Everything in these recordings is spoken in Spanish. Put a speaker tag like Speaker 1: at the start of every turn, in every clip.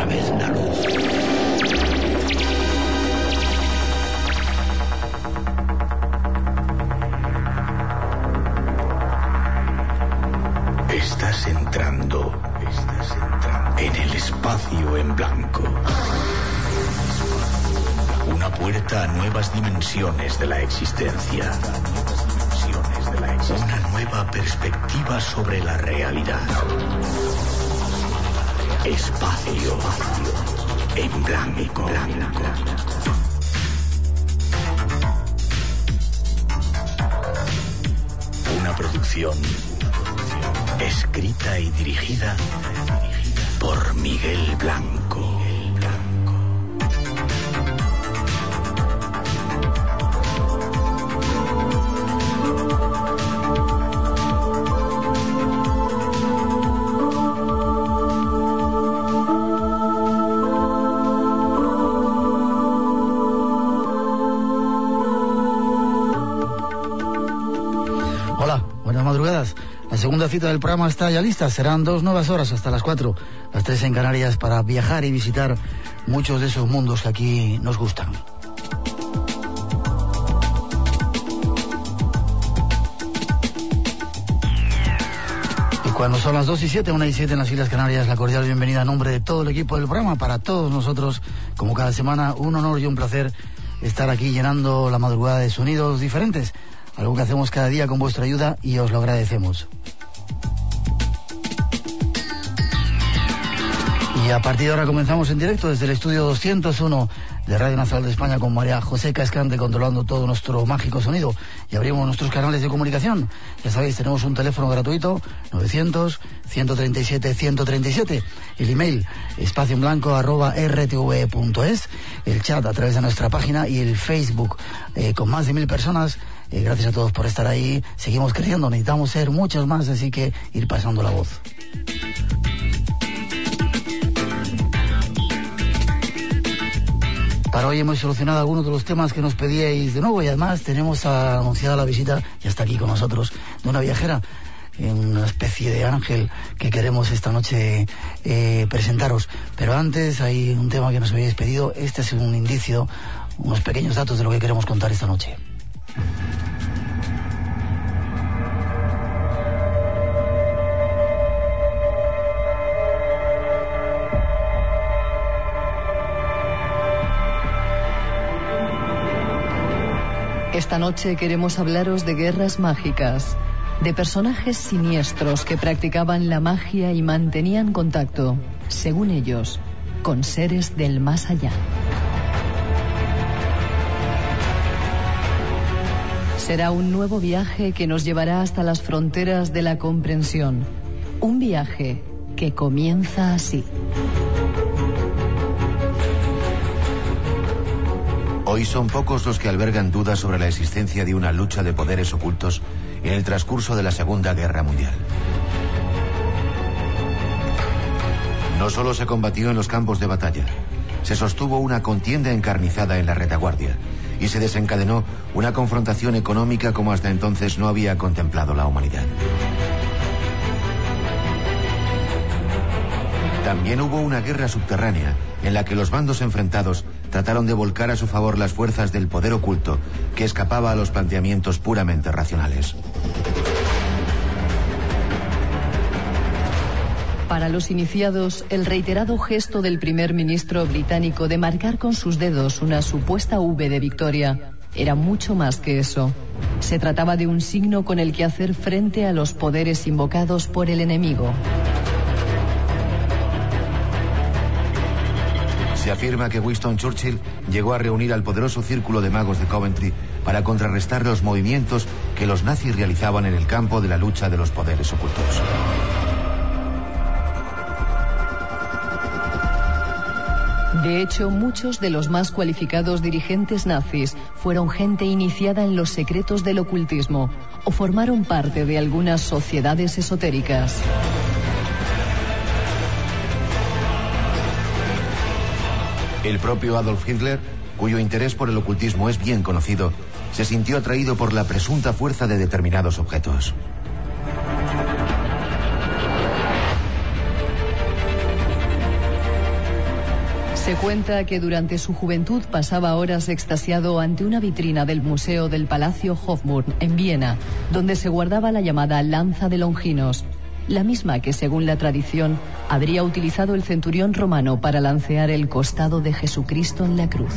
Speaker 1: otra vez la luz. Estás entrando en el espacio en blanco. Una puerta a nuevas dimensiones de la existencia. Una nueva perspectiva sobre la realidad. Espacio en blanco. Una producción escrita y dirigida por Miguel Blanco.
Speaker 2: La segunda cita del programa está ya lista. Serán 2 nuevas horas hasta las 4, las 3 en Canarias, para viajar y visitar muchos de esos mundos que aquí nos gustan. Y cuando son las 2:07, 1:07 en las Islas Canarias, la cordial bienvenida a nombre de todo el equipo del programa. Para todos nosotros, como cada semana, un honor y un placer estar aquí llenando la madrugada de sonidos diferentes. Algo que hacemos cada día con vuestra ayuda y os lo agradecemos. Y a partir de ahora comenzamos en directo desde el estudio 201 de Radio Nacional de España con María José Cascante controlando todo nuestro mágico sonido. Y abrimos nuestros canales de comunicación. Ya sabéis, tenemos un teléfono gratuito, 900-137-137. El email, espacioenblanco@rtv.es. El chat a través de nuestra página y el Facebook con más de 1000 personas. Gracias a todos por estar ahí. Seguimos creciendo, necesitamos ser muchos más, así que ir pasando la voz. Para hoy hemos solucionado algunos de los temas que nos pedíais de nuevo y además tenemos anunciada la visita, ya está aquí con nosotros, de una viajera, una especie de ángel que queremos esta noche presentaros. Pero antes hay un tema que nos habéis pedido. Este es un indicio, unos pequeños datos de lo que queremos contar esta noche.
Speaker 3: Esta noche queremos hablaros de guerras mágicas, de personajes siniestros que practicaban la magia y mantenían contacto, según ellos, con seres del más allá. Será un nuevo viaje que nos llevará hasta las fronteras de la comprensión. Un viaje que comienza así.
Speaker 4: Hoy son pocos los que albergan dudas sobre la existencia de una lucha de poderes ocultos en el transcurso de la Segunda Guerra Mundial. No solo se combatió en los campos de batalla, se sostuvo una contienda encarnizada en la retaguardia y se desencadenó una confrontación económica como hasta entonces no había contemplado la humanidad. También hubo una guerra subterránea en la que los bandos enfrentados trataron de volcar a su favor las fuerzas del poder oculto que escapaba a los planteamientos puramente racionales.
Speaker 3: Para los iniciados, el reiterado gesto del primer ministro británico de marcar con sus dedos una supuesta V de victoria era mucho más que eso. Se trataba de un signo con el que hacer frente a los poderes invocados por el enemigo.
Speaker 4: Se afirma que Winston Churchill llegó a reunir al poderoso círculo de magos de Coventry para contrarrestar los movimientos que los nazis realizaban en el campo de la lucha de los poderes ocultos.
Speaker 3: De hecho, muchos de los más cualificados dirigentes nazis fueron gente iniciada en los secretos del ocultismo o formaron parte de algunas sociedades esotéricas.
Speaker 4: El propio Adolf Hitler, cuyo interés por el ocultismo es bien conocido, se sintió atraído por la presunta fuerza de determinados objetos.
Speaker 3: Se cuenta que durante su juventud pasaba horas extasiado ante una vitrina del Museo del Palacio Hofburg en Viena, donde se guardaba la llamada lanza de Longinos, la misma que, según la tradición, habría utilizado el centurión romano para lancear el costado de Jesucristo en la cruz.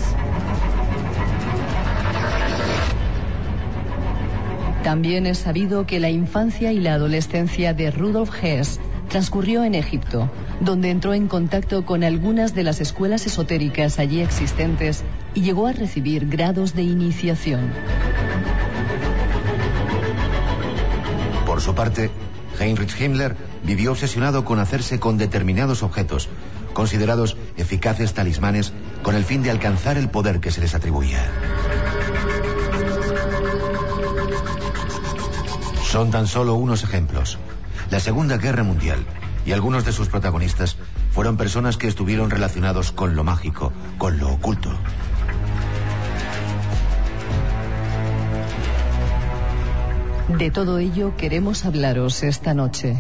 Speaker 3: También es sabido que la infancia y la adolescencia de Rudolf Hess transcurrió en Egipto, donde entró en contacto con algunas de las escuelas esotéricas allí existentes y llegó a recibir grados de iniciación.
Speaker 4: Por su parte, Heinrich Himmler vivió obsesionado con hacerse con determinados objetos, considerados eficaces talismanes, con el fin de alcanzar el poder que se les atribuía. Son tan solo unos ejemplos. La Segunda Guerra Mundial y algunos de sus protagonistas fueron personas que estuvieron relacionados con lo mágico, con lo oculto.
Speaker 3: De todo ello queremos hablaros esta noche.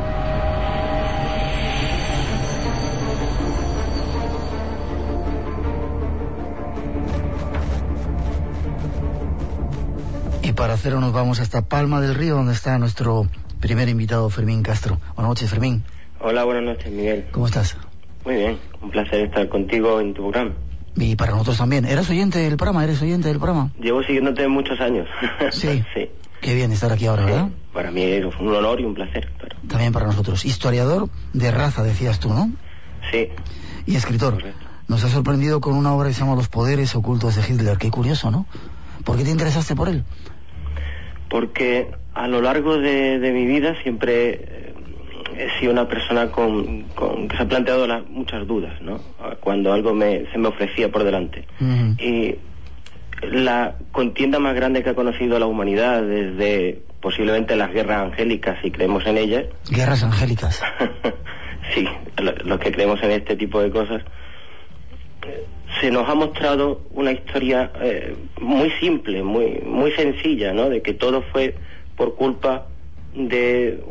Speaker 2: Y para hacerlo nos vamos hasta Palma del Río, donde está nuestro primer invitado, Fermín Castro. Buenas noches, Fermín.
Speaker 5: Hola, buenas noches, Miguel.
Speaker 2: ¿Cómo estás?
Speaker 5: Muy bien, un placer estar contigo en tu programa.
Speaker 2: Y para nosotros también. ¿Eres oyente del programa?
Speaker 5: Llevo siguiéndote muchos años.
Speaker 2: Sí.
Speaker 5: Sí.
Speaker 2: Qué bien estar aquí ahora, ¿verdad?
Speaker 5: Para mí es un honor y un placer. Claro.
Speaker 2: También para nosotros. Historiador de raza, decías tú, ¿no?
Speaker 5: Sí.
Speaker 2: Y escritor.
Speaker 5: Correcto.
Speaker 2: Nos ha sorprendido con una obra que se llama Los poderes ocultos de Hitler. Qué curioso, ¿no? ¿Por qué te interesaste por él?
Speaker 5: Porque a lo largo de mi vida siempre he sido una persona que se ha planteado muchas dudas, ¿no? Cuando algo se me ofrecía por delante. Uh-huh. Y la contienda más grande que ha conocido la humanidad desde posiblemente las guerras angélicas, si creemos en ellas.
Speaker 2: ¿Guerras angélicas?
Speaker 5: Sí, los que creemos en este tipo de cosas. Se nos ha mostrado una historia muy simple, muy sencilla, ¿no? De que todo fue por culpa de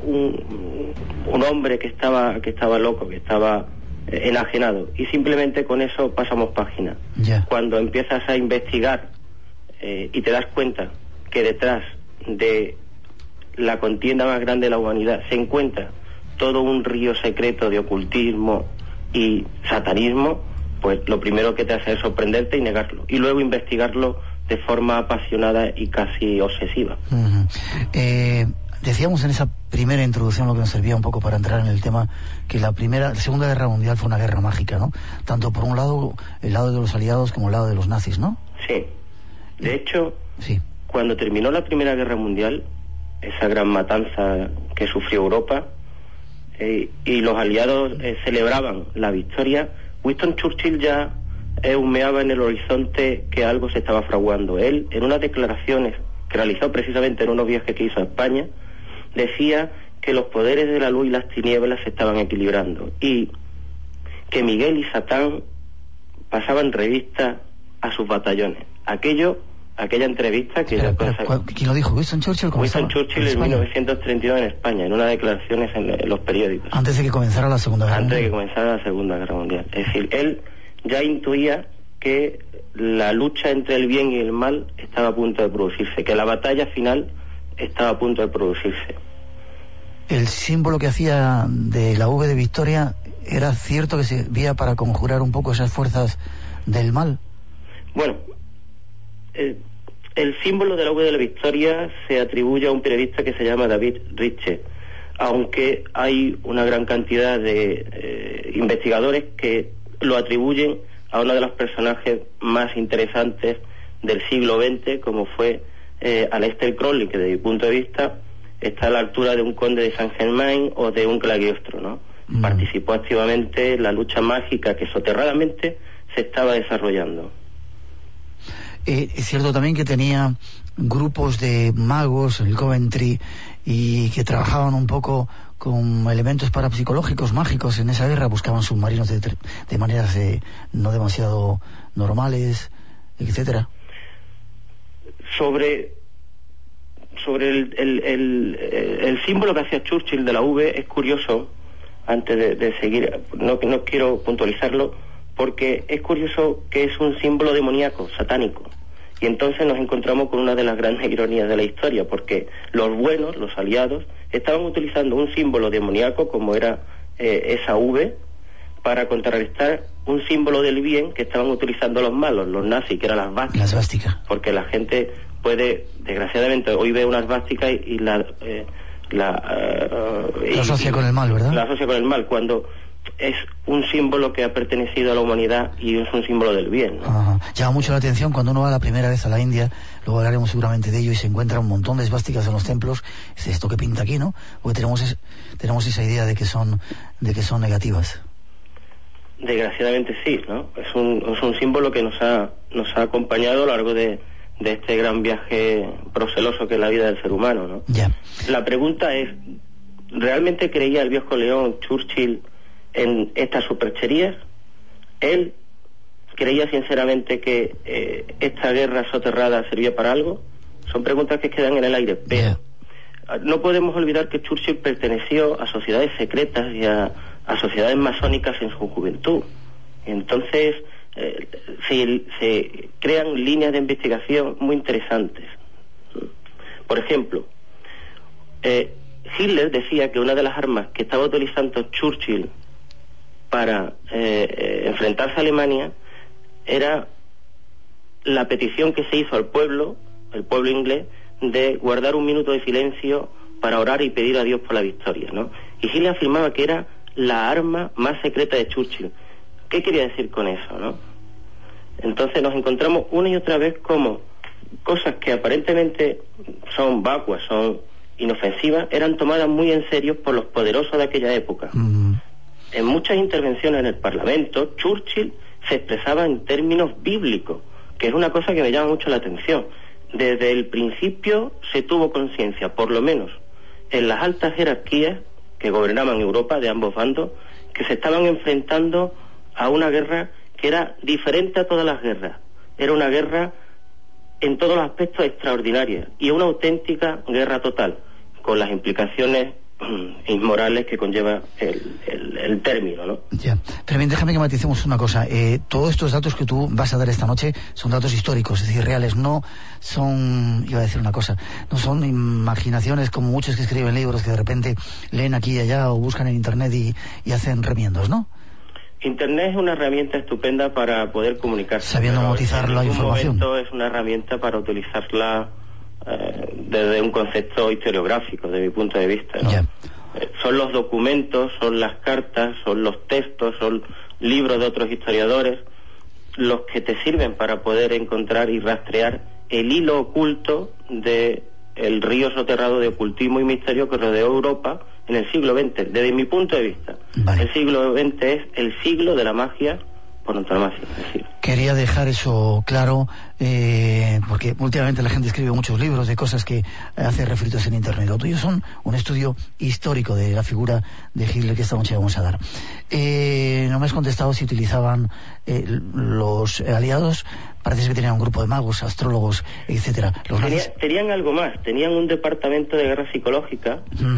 Speaker 5: un hombre que estaba loco, que estaba enajenado, y simplemente con eso pasamos página.
Speaker 2: Yeah.
Speaker 5: Cuando empiezas a investigar y te das cuenta que detrás de la contienda más grande de la humanidad se encuentra todo un río secreto de ocultismo y satanismo, pues lo primero que te hace es sorprenderte y negarlo, y luego investigarlo de forma apasionada y casi obsesiva.
Speaker 2: Uh-huh. Decíamos en esa primera introducción, lo que nos servía un poco para entrar en el tema, que la Segunda Guerra Mundial fue una guerra mágica, ¿no? Tanto por un lado, el lado de los aliados, como el lado de los nazis, ¿no?
Speaker 5: Sí. De hecho,
Speaker 2: sí.
Speaker 5: Cuando terminó la Primera Guerra Mundial, esa gran matanza que sufrió Europa, y los aliados celebraban la victoria, Winston Churchill ya humeaba en el horizonte que algo se estaba fraguando. Él, en unas declaraciones que realizó precisamente en unos viajes que hizo a España, decía que los poderes de la luz y las tinieblas se estaban equilibrando, y que Miguel y Satán pasaban revista a sus batallones. Aquella entrevista que...
Speaker 2: ¿Quién lo dijo? ¿Winston Churchill?
Speaker 5: Winston Churchill en 1932 en España, en unas declaraciones en los periódicos.
Speaker 2: Antes de que comenzara la Segunda Guerra Mundial.
Speaker 5: Antes de que comenzara la Segunda Guerra Mundial. Es decir, él ya intuía que la lucha entre el bien y el mal estaba a punto de producirse, que la batalla final estaba a punto de producirse.
Speaker 2: El símbolo que hacía de la V de Victoria, ¿era cierto que servía para conjurar un poco esas fuerzas del mal?
Speaker 5: Bueno, el símbolo de la V de la Victoria se atribuye a un periodista que se llama David Ritchie, aunque hay una gran cantidad de investigadores que lo atribuyen a uno de los personajes más interesantes del siglo XX, como fue Aleister Crowley, que desde mi punto de vista está a la altura de un conde de Saint-Germain o de un Cagliostro, ¿no? Participó activamente en la lucha mágica que soterradamente se estaba desarrollando.
Speaker 2: Es cierto también que tenía grupos de magos en el Coventry y que trabajaban un poco con elementos parapsicológicos, mágicos en esa guerra, buscaban submarinos de maneras no demasiado normales, etcétera. Sobre el símbolo que hacía Churchill de la V, es curioso, antes de seguir, no quiero puntualizarlo,
Speaker 5: porque es curioso que es un símbolo demoníaco, satánico. Y entonces nos encontramos con una de las grandes ironías de la historia, porque los buenos, los aliados, estaban utilizando un símbolo demoníaco como era esa V para contrarrestar un símbolo del bien que estaban utilizando los malos, los nazis, que eran las vásticas.
Speaker 2: Las vásticas.
Speaker 5: Porque la gente puede, desgraciadamente, hoy ve unas vásticas y la
Speaker 2: asocia con el mal, ¿verdad?
Speaker 5: La asocia con el mal, cuando es un símbolo que ha pertenecido a la humanidad y es un símbolo del bien, ¿no?
Speaker 2: Ajá. Llama mucho la atención cuando uno va la primera vez a la India, luego hablaremos seguramente de ello, y se encuentra un montón de esvásticas en los templos. Es esto que pinta aquí, ¿no? Porque tenemos esa idea de que son negativas.
Speaker 5: Desgraciadamente sí, ¿no? Es un símbolo que nos ha acompañado a lo largo de este gran viaje proceloso que es la vida del ser humano, ¿no?
Speaker 2: Ya.
Speaker 5: La pregunta es, ¿realmente creía el viejo león Churchill en estas supercherías? ¿Él creía sinceramente que esta guerra soterrada servía para algo? Son preguntas que quedan en el aire, pero no podemos olvidar que Churchill perteneció a sociedades secretas y a sociedades masónicas en su juventud. Entonces se crean líneas de investigación muy interesantes. Por ejemplo, Hitler decía que una de las armas que estaba utilizando Churchill para enfrentarse a Alemania era la petición que se hizo al pueblo, el pueblo inglés, de guardar un minuto de silencio para orar y pedir a Dios por la victoria, ¿no? Y Hitler afirmaba que era la arma más secreta de Churchill. ¿Qué quería decir con eso, no? Entonces nos encontramos una y otra vez como cosas que aparentemente son vacuas, son inofensivas, eran tomadas muy en serio por los poderosos de aquella época. En muchas intervenciones en el Parlamento, Churchill se expresaba en términos bíblicos, que es una cosa que me llama mucho la atención. Desde el principio se tuvo conciencia, por lo menos en las altas jerarquías que gobernaban Europa de ambos bandos, que se estaban enfrentando a una guerra que era diferente a todas las guerras. Era una guerra en todos los aspectos extraordinaria y una auténtica guerra total, con las implicaciones inmorales que conlleva el término, ¿no? Ya.
Speaker 2: Pero bien, déjame que maticemos una cosa. Todos estos datos que tú vas a dar esta noche son datos históricos, es decir, reales. No son, iba a decir una cosa, no son imaginaciones como muchos que escriben libros que de repente leen aquí y allá o buscan en internet y hacen remiendos, ¿no?
Speaker 5: Internet es una herramienta estupenda para poder comunicarse.
Speaker 2: Sabiendo monetizar la información.
Speaker 5: Es una herramienta para utilizarla desde un concepto historiográfico, desde mi punto de vista, ¿no? Son los documentos, son las cartas, son los textos, son libros de otros historiadores los que te sirven para poder encontrar y rastrear el hilo oculto de el río soterrado de ocultismo y misterio que rodeó Europa en el siglo XX. Desde mi punto de vista, el siglo XX es el siglo de la magia por antonomasia.
Speaker 2: Quería dejar eso claro, porque últimamente la gente escribe muchos libros de cosas que hace refritos en internet. Lo tuyo son un estudio histórico de la figura de Hitler que esta noche vamos a dar. No me has contestado si utilizaban los aliados. Parece que tenían un grupo de magos, astrólogos, etcétera.
Speaker 5: Tenían algo más. Tenían un departamento de guerra psicológica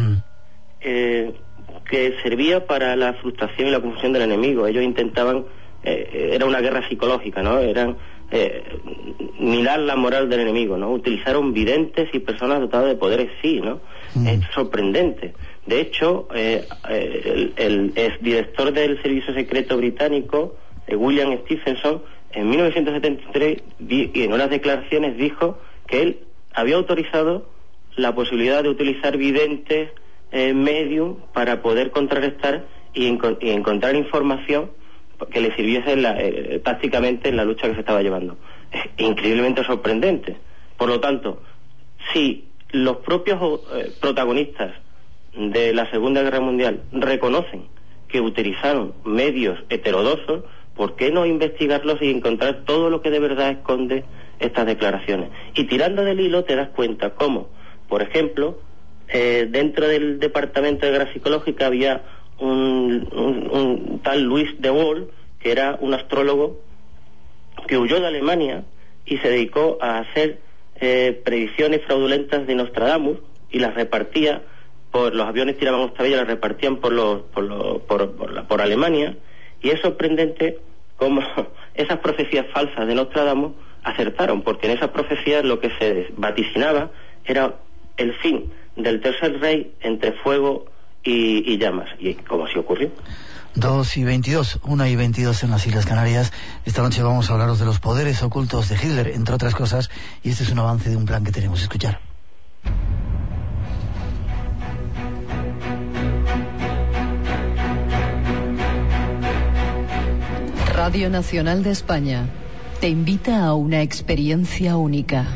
Speaker 5: que servía para la frustración y la confusión del enemigo. Ellos intentaban, era una guerra psicológica, ¿no? Eran minar la moral del enemigo, ¿no? Utilizaron videntes y personas dotadas de poderes, sí, ¿no? Es sorprendente. De hecho, el exdirector del Servicio Secreto Británico, William Stephenson, en 1973, y en unas declaraciones dijo que él había autorizado la posibilidad de utilizar videntes, medium, para poder contrarrestar y encontrar información que le sirviese tácticamente en la lucha que se estaba llevando. Es increíblemente sorprendente. Por lo tanto, si los propios protagonistas de la Segunda Guerra Mundial reconocen que utilizaron medios heterodoxos, ¿por qué no investigarlos y encontrar todo lo que de verdad esconde estas declaraciones? Y tirando del hilo te das cuenta cómo, por ejemplo, dentro del Departamento de Guerra Psicológica había un tal Louis de Wohl, que era un astrólogo que huyó de Alemania y se dedicó a hacer predicciones fraudulentas de Nostradamus y las repartía por los aviones, tiraban octavillas, las repartían por Alemania. Y es sorprendente cómo esas profecías falsas de Nostradamus acertaron, porque en esas profecías lo que se vaticinaba era el fin del tercer rey entre fuego y llamas, y como así ocurrió.
Speaker 2: 2:22, 1:22 en las Islas Canarias. Esta noche vamos a hablaros de los poderes ocultos de Hitler, entre otras cosas, y este es un avance de un plan que tenemos que escuchar.
Speaker 3: Radio Nacional de España te invita a una experiencia única.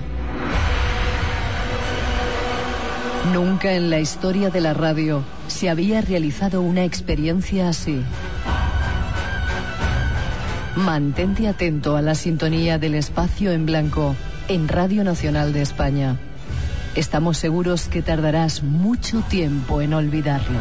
Speaker 3: Nunca en la historia de la radio se había realizado una experiencia así. Mantente atento a la sintonía del espacio en blanco en Radio Nacional de España. Estamos seguros que tardarás mucho tiempo en olvidarlo.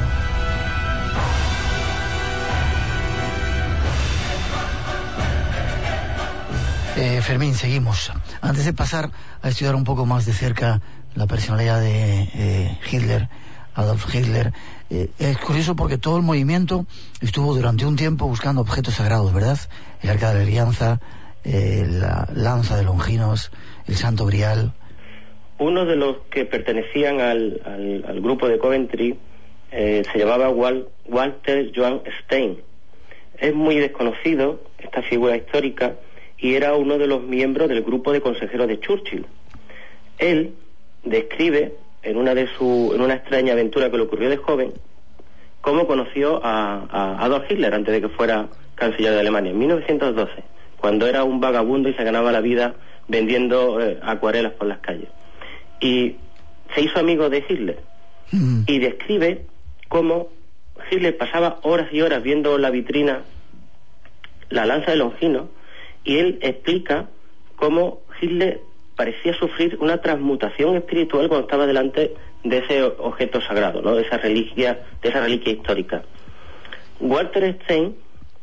Speaker 2: Fermín, seguimos. Antes de pasar a estudiar un poco más de cerca la personalidad de Hitler, Adolf Hitler, es curioso porque todo el movimiento estuvo durante un tiempo buscando objetos sagrados, ¿verdad? El Arca de la Alianza, la lanza de Longinos, el Santo Grial.
Speaker 5: Uno de los que pertenecían al grupo de Coventry se llamaba Walter Johann Stein. Es muy desconocido esta figura histórica y era uno de los miembros del grupo de consejeros de Churchill. Él describe en una extraña aventura que le ocurrió de joven cómo conoció a Adolf Hitler antes de que fuera canciller de Alemania, en 1912, cuando era un vagabundo y se ganaba la vida vendiendo acuarelas por las calles. Y se hizo amigo de Hitler y describe cómo Hitler pasaba horas y horas viendo la vitrina la lanza de Longinos, y él explica cómo Hitler parecía sufrir una transmutación espiritual cuando estaba delante de ese objeto sagrado, ¿no? de esa reliquia histórica. Walter Stein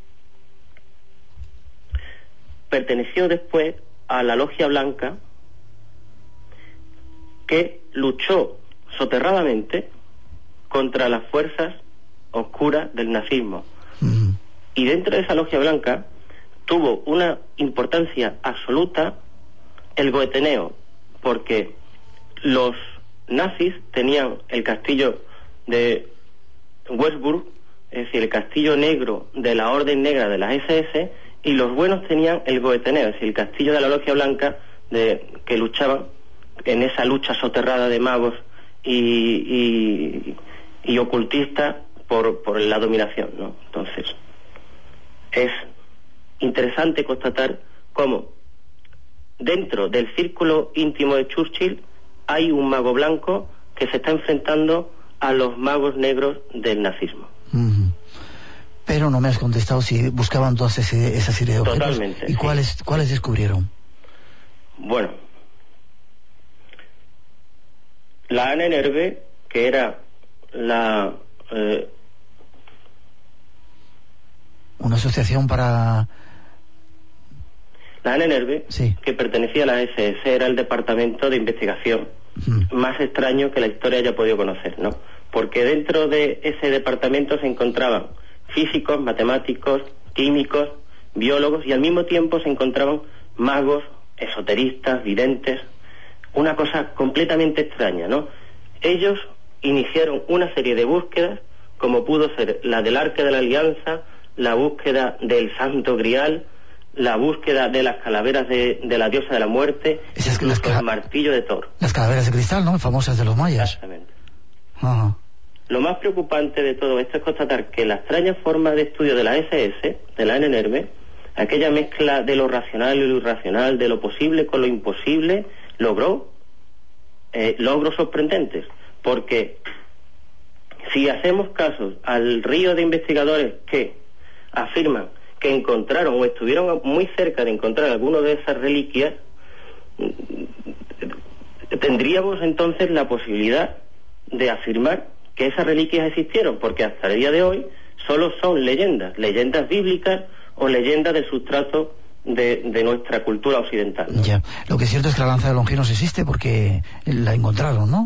Speaker 5: perteneció después a la Logia Blanca, que luchó soterradamente contra las fuerzas oscuras del nazismo. Y dentro de esa Logia Blanca tuvo una importancia absoluta el Goeteneo, porque los nazis tenían el castillo de Westburg, es decir, el castillo negro de la Orden Negra de las SS, y los buenos tenían el Goeteneo, es decir, el castillo de la Logia Blanca, que luchaban en esa lucha soterrada de magos y ocultistas por la dominación, ¿no? Entonces, es interesante constatar cómo dentro del círculo íntimo de Churchill hay un mago blanco que se está enfrentando a los magos negros del nazismo.
Speaker 2: Pero no me has contestado si buscaban toda esa serie de objetos.
Speaker 5: Totalmente.
Speaker 2: ¿Y cuáles descubrieron?
Speaker 5: Bueno, la Ahnenerbe, que era
Speaker 2: una asociación para...
Speaker 5: La Ahnenerbe,
Speaker 2: sí,
Speaker 5: que pertenecía a la SS, era el departamento de investigación más extraño que la historia haya podido conocer, ¿no? Porque dentro de ese departamento se encontraban físicos, matemáticos, químicos, biólogos, y al mismo tiempo se encontraban magos, esoteristas, videntes, una cosa completamente extraña, ¿no? Ellos iniciaron una serie de búsquedas, como pudo ser la del Arca de la Alianza, la búsqueda del Santo Grial, la búsqueda de las calaveras de la diosa de la muerte, incluso el martillo de Thor.
Speaker 2: Las calaveras de cristal, ¿no? Famosas de los mayas.
Speaker 5: Exactamente.
Speaker 2: Ajá.
Speaker 5: Lo más preocupante de todo esto es constatar que la extraña forma de estudio de la SS, de la Ahnenerbe, aquella mezcla de lo racional y lo irracional, de lo posible con lo imposible, logró logros sorprendentes, porque si hacemos caso al río de investigadores que afirman que encontraron o estuvieron muy cerca de encontrar alguna de esas reliquias, tendríamos entonces la posibilidad de afirmar que esas reliquias existieron, porque hasta el día de hoy solo son leyendas bíblicas o leyendas del sustrato de nuestra cultura occidental, ¿no?
Speaker 2: Ya. Lo que es cierto es que la lanza de Longinos existe porque la encontraron, ¿no?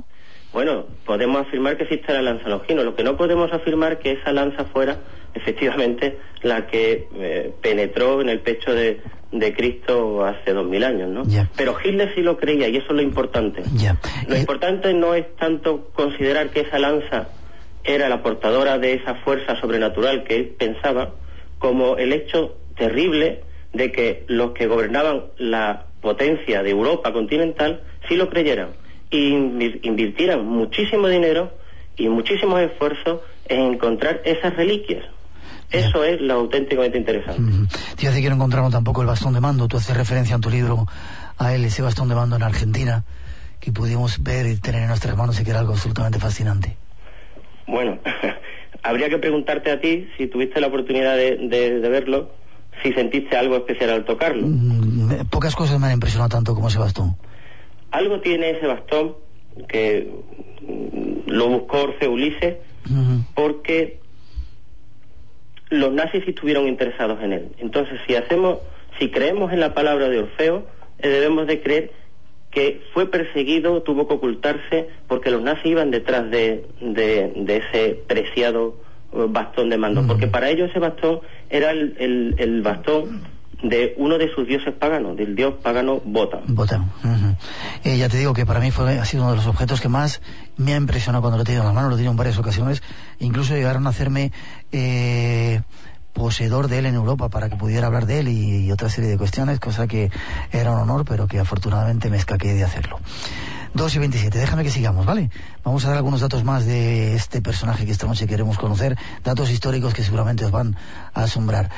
Speaker 5: Bueno, podemos afirmar que existe la lanza longino. Lo que no podemos afirmar que esa lanza fuera efectivamente la que penetró en el pecho de Cristo hace 2000 años, ¿no?
Speaker 2: Yeah.
Speaker 5: Pero Hitler sí lo creía, y eso es lo importante.
Speaker 2: Yeah.
Speaker 5: Lo importante no es tanto considerar que esa lanza era la portadora de esa fuerza sobrenatural que él pensaba, como el hecho terrible de que los que gobernaban la potencia de Europa continental sí lo creyeran y invirtieran muchísimo dinero y muchísimos esfuerzos en encontrar esas reliquias. Eso es lo auténticamente interesante.
Speaker 2: Te iba a decir que no encontramos tampoco el bastón de mando. Tú haces referencia en tu libro a él, ese bastón de mando en Argentina, que pudimos ver y tener en nuestras manos, y que era algo absolutamente fascinante.
Speaker 5: Bueno, habría que preguntarte a ti, si tuviste la oportunidad de verlo, si sentiste algo especial al tocarlo.
Speaker 2: Pocas cosas me han impresionado tanto como ese bastón.
Speaker 5: Algo tiene ese bastón que lo buscó Orfeo Ulises, porque los nazis estuvieron interesados en él. Entonces, si creemos en la palabra de Orfeo, debemos de creer que fue perseguido, tuvo que ocultarse, porque los nazis iban detrás de ese preciado bastón de mando, porque para ellos ese bastón era el bastón de uno de sus dioses paganos, del dios pagano Wotan.
Speaker 2: Ya te digo que para mí ha sido uno de los objetos que más me ha impresionado cuando lo he tenido en las manos. Lo he tenido en varias ocasiones, incluso llegaron a hacerme poseedor de él en Europa para que pudiera hablar de él y otra serie de cuestiones, cosa que era un honor, pero que afortunadamente me escaqué de hacerlo. 2:27, déjame que sigamos, ¿vale? Vamos a dar algunos datos más de este personaje que esta noche queremos conocer, datos históricos que seguramente os van a asombrar.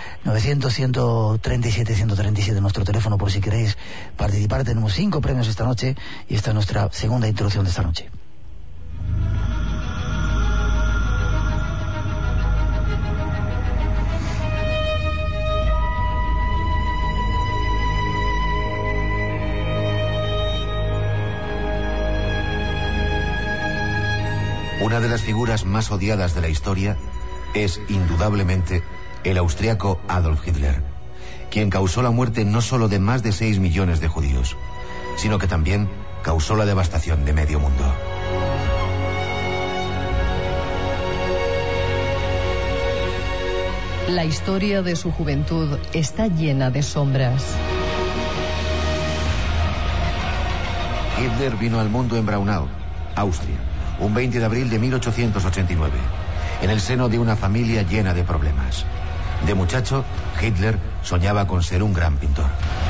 Speaker 2: 900-137-137 nuestro teléfono por si queréis participar. Tenemos 5 premios esta noche y esta es nuestra segunda introducción de esta noche.
Speaker 4: Una de las figuras más odiadas de la historia es, indudablemente, el austriaco Adolf Hitler, quien causó la muerte no solo de más de 6 millones de judíos, sino que también causó la devastación de medio mundo.
Speaker 3: La historia de su juventud está llena de sombras.
Speaker 4: Hitler vino al mundo en Braunau, Austria, un 20 de abril de 1889, en el seno de una familia llena de problemas. De muchacho, Hitler soñaba con ser un gran pintor.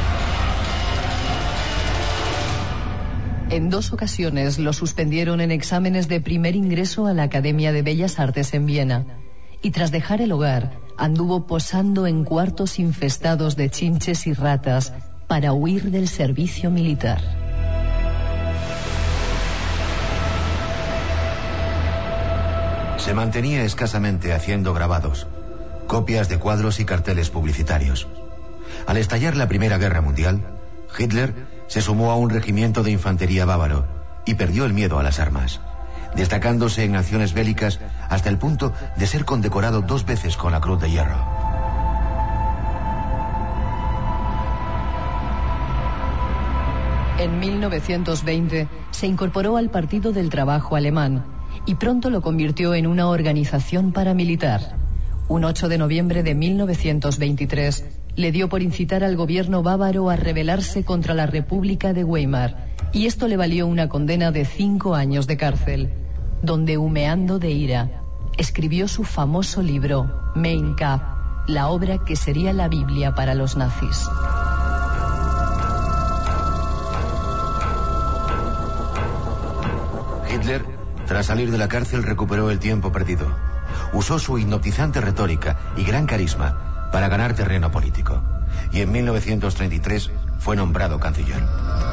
Speaker 3: En 2 ocasiones lo suspendieron en exámenes de primer ingreso a la Academia de Bellas Artes en Viena, y tras dejar el hogar, anduvo posando en cuartos infestados de chinches y ratas para huir del servicio militar.
Speaker 4: Se mantenía escasamente haciendo grabados, copias de cuadros y carteles publicitarios. Al estallar la Primera Guerra Mundial, Hitler se sumó a un regimiento de infantería bávaro y perdió el miedo a las armas, destacándose en acciones bélicas hasta el punto de ser condecorado 2 veces con la Cruz de Hierro.
Speaker 3: En 1920 se incorporó al Partido del Trabajo alemán y pronto lo convirtió en una organización paramilitar. Un 8 de noviembre de 1923 le dio por incitar al gobierno bávaro a rebelarse contra la República de Weimar, y esto le valió una condena de 5 años de cárcel, donde, humeando de ira, escribió su famoso libro Mein Kampf, la obra que sería la Biblia para los nazis.
Speaker 4: Hitler, tras salir de la cárcel, recuperó el tiempo perdido. Usó su hipnotizante retórica y gran carisma para ganar terreno político. Y en 1933 fue nombrado canciller.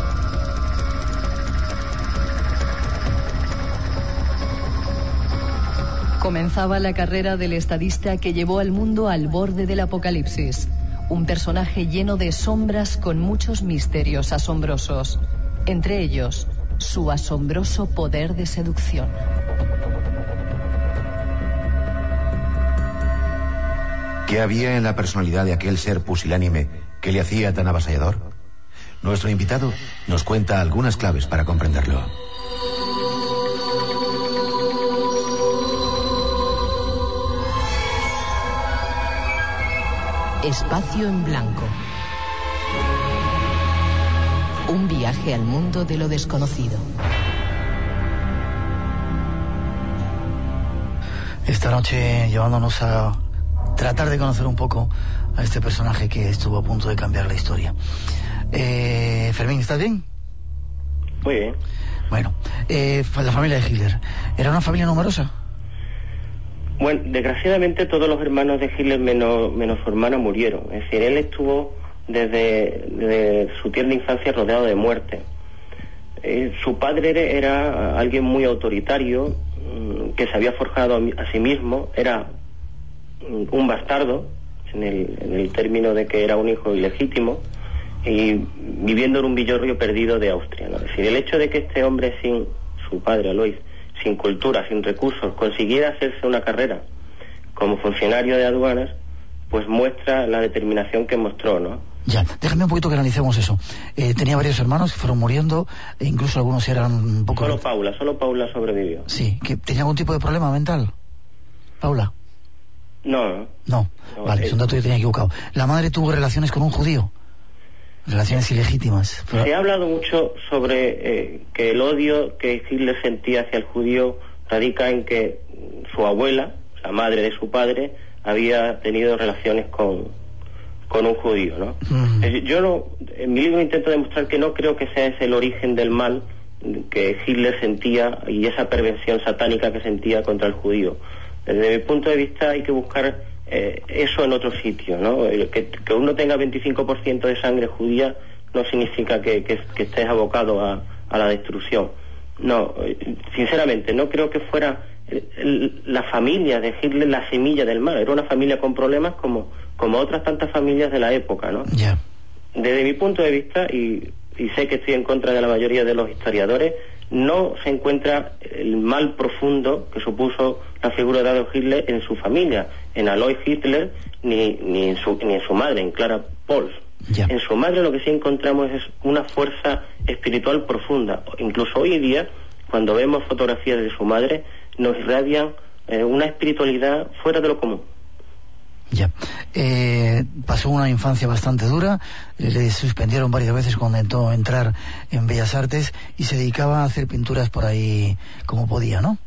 Speaker 3: Comenzaba la carrera del estadista que llevó al mundo al borde del apocalipsis. Un personaje lleno de sombras con muchos misterios asombrosos. Entre ellos, su asombroso poder de seducción.
Speaker 4: ¿Qué había en la personalidad de aquel ser pusilánime que le hacía tan avasallador? Nuestro invitado nos cuenta algunas claves para comprenderlo.
Speaker 6: Espacio en blanco. Un viaje al mundo de lo desconocido.
Speaker 2: Esta noche llevándonos a tratar de conocer un poco a este personaje que estuvo a punto de cambiar la historia. Fermín, ¿estás bien?
Speaker 5: Muy bien.
Speaker 2: Bueno, la familia de Hitler, ¿era una familia numerosa?
Speaker 5: Bueno, desgraciadamente todos los hermanos de Hitler menos su hermana murieron. Es decir, él estuvo desde su tierna infancia rodeado de muerte. Su padre era alguien muy autoritario, que se había forjado a sí mismo, era un bastardo, en el término de que era un hijo ilegítimo, y viviendo en un villorrio perdido de Austria, ¿no? Es decir, el hecho de que este hombre, sin su padre Alois, sin cultura, sin recursos, consiguiera hacerse una carrera como funcionario de aduanas, pues muestra la determinación que mostró, ¿no?
Speaker 2: Ya, déjame un poquito que analicemos eso. Tenía varios hermanos que fueron muriendo, e incluso algunos eran un poco...
Speaker 5: Solo Paula sobrevivió.
Speaker 2: Sí, ¿que tenía algún tipo de problema mental? ¿Paula?
Speaker 5: No,
Speaker 2: vale, es un dato que tenía equivocado. ¿La madre tuvo relaciones con un judío? Relaciones ilegítimas.
Speaker 5: Se ha hablado mucho sobre que el odio que Hitler sentía hacia el judío radica en que su abuela, la madre de su padre, había tenido relaciones con un judío, ¿no? Yo en mi libro intento demostrar que no creo que sea ese el origen del mal que Hitler sentía y esa perversión satánica que sentía contra el judío. Desde mi punto de vista hay que buscar eso en otro sitio, ¿no? Que uno tenga 25% de sangre judía no significa que estés abocado a la destrucción. No, sinceramente, no creo que fuera la familia de Hitler la semilla del mal. Era una familia con problemas como otras tantas familias de la época, ¿no?
Speaker 2: Yeah.
Speaker 5: Desde mi punto de vista, y sé que estoy en contra de la mayoría de los historiadores, no se encuentra el mal profundo que supuso la figura de Adolf Hitler en su familia, en Alois Hitler, ni en su madre, en Clara Pols.
Speaker 2: Yeah.
Speaker 5: En su madre lo que sí encontramos es una fuerza espiritual profunda. Incluso hoy día, cuando vemos fotografías de su madre, nos irradian una espiritualidad fuera de lo común.
Speaker 2: Ya. Pasó una infancia bastante dura, le suspendieron varias veces cuando intentó entrar en Bellas Artes y se dedicaba a hacer pinturas por ahí como podía, ¿no?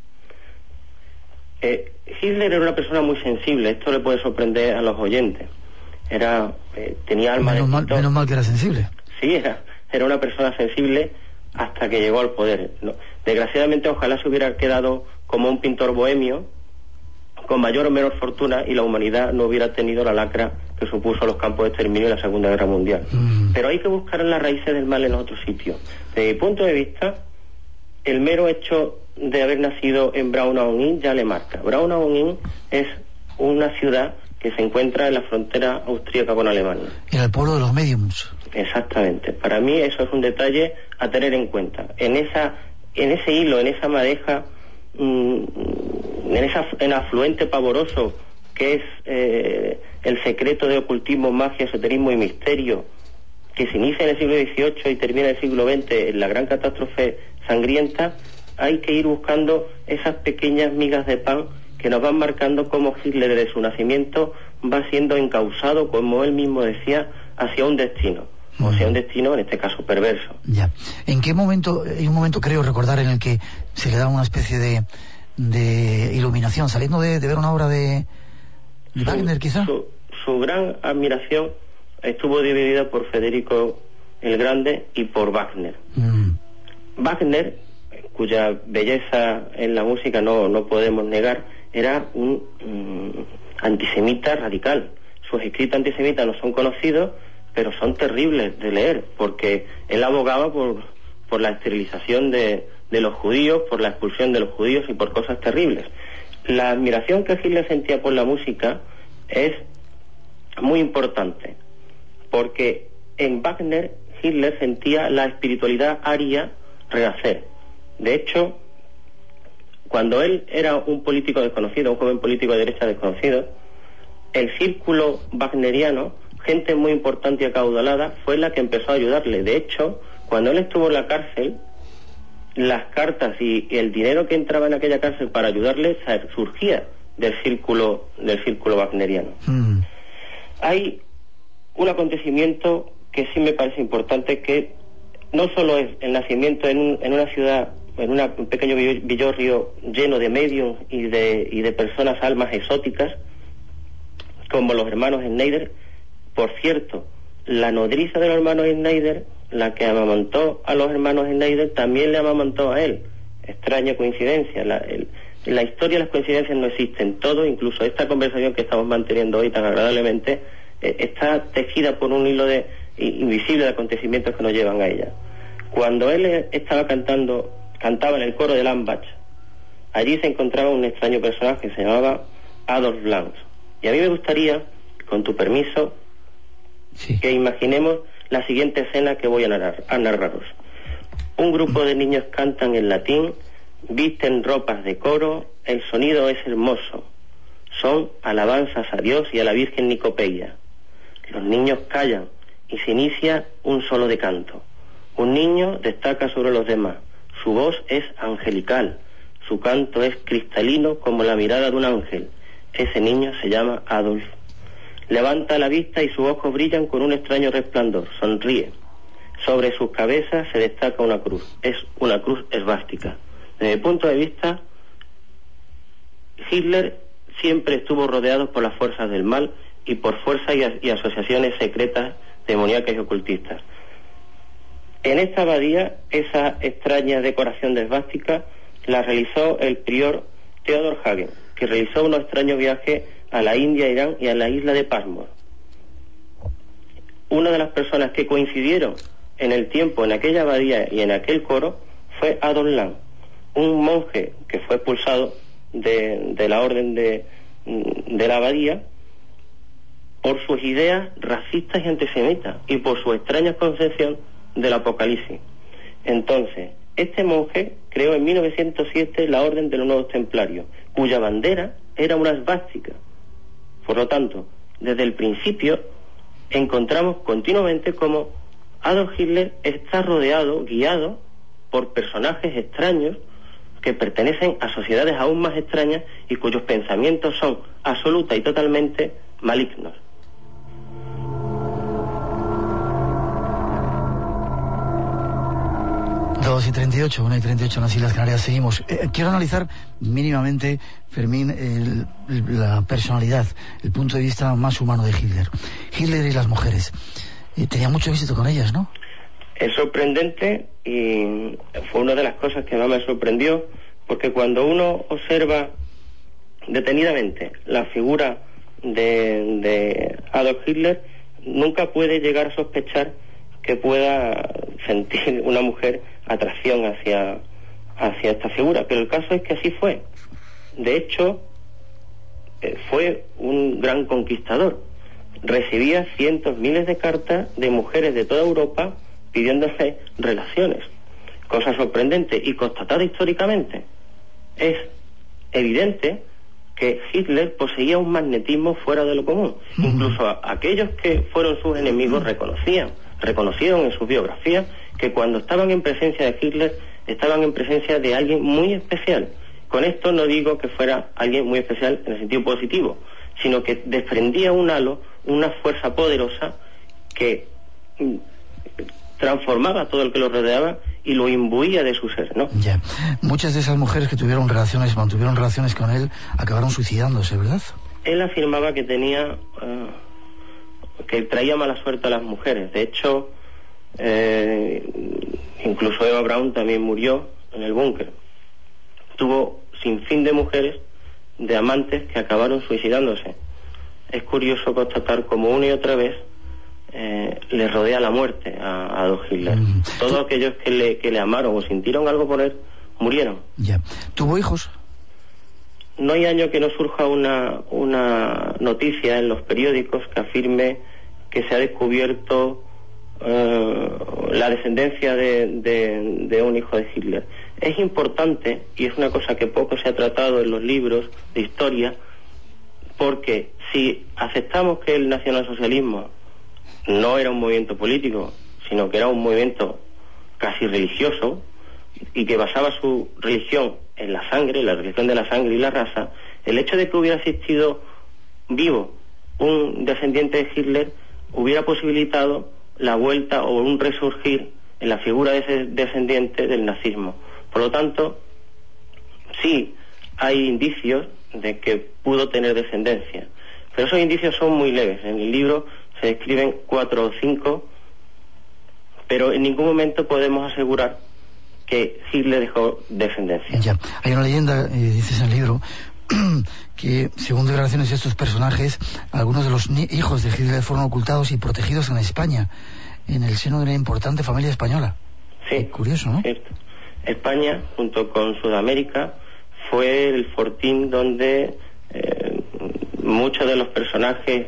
Speaker 5: Hitler era una persona muy sensible, esto le puede sorprender a los oyentes. Tenía alma de escritor.
Speaker 2: Menos mal que era sensible.
Speaker 5: Sí, era una persona sensible hasta que llegó al poder, ¿no? Desgraciadamente, ojalá se hubiera quedado como un pintor bohemio, con mayor o menor fortuna, y la humanidad no hubiera tenido la lacra que supuso los campos de exterminio en la Segunda Guerra Mundial. Pero hay que buscar las raíces del mal en otro sitio. Desde mi punto de vista, el mero hecho de haber nacido en Braunau am Inn ya le marca. Braunau am Inn es una ciudad que se encuentra en la frontera austríaca con Alemania.
Speaker 2: Era el pueblo de los mediums.
Speaker 5: Exactamente. Para mí eso es un detalle a tener en cuenta. En ese hilo, en esa madeja, en afluente pavoroso que es el secreto de ocultismo, magia, esoterismo y misterio, que se inicia en el siglo XVIII y termina en el siglo XX en la gran catástrofe sangrienta, hay que ir buscando esas pequeñas migas de pan que nos van marcando cómo Hitler desde su nacimiento va siendo encauzado, como él mismo decía, hacia un destino. O sea, un destino, en este caso, perverso.
Speaker 2: Ya. ¿En qué momento? Hay un momento, creo recordar, en el que se le da una especie de iluminación, saliendo de ver una obra de Wagner, quizá.
Speaker 5: Su gran admiración estuvo dividida por Federico el Grande y por Wagner. Wagner, cuya belleza en la música no podemos negar, era un antisemita radical. Sus escritos antisemitas no son conocidos, pero son terribles de leer, porque él abogaba por la esterilización de los judíos, por la expulsión de los judíos y por cosas terribles. La admiración que Hitler sentía por la música es muy importante, porque en Wagner Hitler sentía la espiritualidad aria renacer. De hecho, cuando él era un político desconocido, un joven político de derecha desconocido, el círculo wagneriano, gente muy importante y acaudalada, fue la que empezó a ayudarle. De hecho, cuando él estuvo en la cárcel, las cartas y el dinero que entraba en aquella cárcel para ayudarle surgía del círculo wagneriano. hay un acontecimiento que sí me parece importante, que no solo es el nacimiento en una ciudad, en un pequeño villorrio lleno de medios y de personas, almas exóticas, como los hermanos Schneider. Por cierto, la nodriza de los hermanos Schneider, la que amamantó a los hermanos Schneider, también le amamantó a él. Extraña coincidencia. En la historia las coincidencias no existen. Todo, incluso esta conversación que estamos manteniendo hoy tan agradablemente, está tejida por un hilo invisible de acontecimientos que nos llevan a ella. Cuando él cantaba en el coro de Lambach, allí se encontraba un extraño personaje que se llamaba Adolf Lanz. Y a mí me gustaría, con tu permiso, que imaginemos la siguiente escena que voy a narraros. Un grupo de niños cantan en latín, visten ropas de coro, el sonido es hermoso. Son alabanzas a Dios y a la Virgen Nicopeia. Los niños callan y se inicia un solo de canto. Un niño destaca sobre los demás. Su voz es angelical. Su canto es cristalino como la mirada de un ángel. Ese niño se llama Adolf. Levanta la vista y sus ojos brillan con un extraño resplandor. Sonríe. Sobre sus cabezas se destaca una cruz. Es una cruz esvástica. Desde mi punto de vista, Hitler siempre estuvo rodeado por las fuerzas del mal y por fuerzas y asociaciones secretas, demoníacas y ocultistas. En esta abadía, esa extraña decoración de esvástica la realizó el prior Theodor Hagen, que realizó unos extraños viajes a la India, Irán y a la isla de Pasmos. Una de las personas que coincidieron en el tiempo en aquella abadía y en aquel coro fue Adolf Lanz, un monje que fue expulsado de la orden de la abadía por sus ideas racistas y antisemitas y por su extraña concepción del Apocalipsis. Entonces, este monje creó en 1907 la Orden de los Nuevos Templarios, cuya bandera era una esvástica. Por lo tanto, desde el principio encontramos continuamente como Adolf Hitler está rodeado, guiado por personajes extraños que pertenecen a sociedades aún más extrañas y cuyos pensamientos son absoluta y totalmente malignos.
Speaker 2: Dos y 38, 1 y 38 en las Islas Canarias. Seguimos. Quiero analizar mínimamente, Fermín, la personalidad, el punto de vista más humano de Hitler. Hitler y las mujeres. Tenía mucho éxito con ellas, ¿no?
Speaker 5: Es sorprendente y fue una de las cosas que más me sorprendió, porque cuando uno observa detenidamente la figura de Adolf Hitler, nunca puede llegar a sospechar que pueda sentir una mujer atracción hacia esta figura, pero el caso es que así fue. De hecho, fue un gran conquistador. Recibía cientos, miles de cartas de mujeres de toda Europa pidiéndose relaciones, cosa sorprendente y constatada históricamente. Es evidente que Hitler poseía un magnetismo fuera de lo común. Incluso aquellos que fueron sus enemigos reconocieron en sus biografías que cuando estaban en presencia de Hitler estaban en presencia de alguien muy especial. Con esto no digo que fuera alguien muy especial en el sentido positivo, sino que desprendía un halo, una fuerza poderosa que transformaba todo el que lo rodeaba y lo imbuía de su ser, ¿no?
Speaker 2: Ya. Muchas de esas mujeres que mantuvieron relaciones con él, acabaron suicidándose, ¿verdad?
Speaker 5: Él afirmaba que que traía mala suerte a las mujeres. De hecho, incluso Eva Braun también murió en el búnker. Tuvo sin fin de mujeres, de amantes que acabaron suicidándose. Es curioso constatar como una y otra vez le rodea la muerte a Adolf Hitler. Todos aquellos que le amaron o sintieron algo por él murieron.
Speaker 2: Ya. ¿Tuvo hijos?
Speaker 5: No hay año que no surja una noticia en los periódicos que afirme que se ha descubierto la descendencia de un hijo de Hitler. Es importante, y es una cosa que poco se ha tratado en los libros de historia, porque si aceptamos que el nacionalsocialismo no era un movimiento político, sino que era un movimiento casi religioso, y que basaba su religión en la sangre, la religión de la sangre y la raza, el hecho de que hubiera existido vivo un descendiente de Hitler hubiera posibilitado la vuelta o un resurgir en la figura de ese descendiente del nazismo. Por lo tanto, sí hay indicios de que pudo tener descendencia, pero esos indicios son muy leves. En el libro se describen 4 o 5, pero en ningún momento podemos asegurar que Hitler dejó descendencia.
Speaker 2: Ya. Hay una leyenda, dices en el libro, que según declaraciones de estos personajes, algunos de los hijos de Hitler fueron ocultados y protegidos en España, en el seno de una importante familia española.
Speaker 5: Sí,
Speaker 2: curioso, ¿no?
Speaker 5: Cierto. España, junto con Sudamérica, fue el fortín donde muchos de los personajes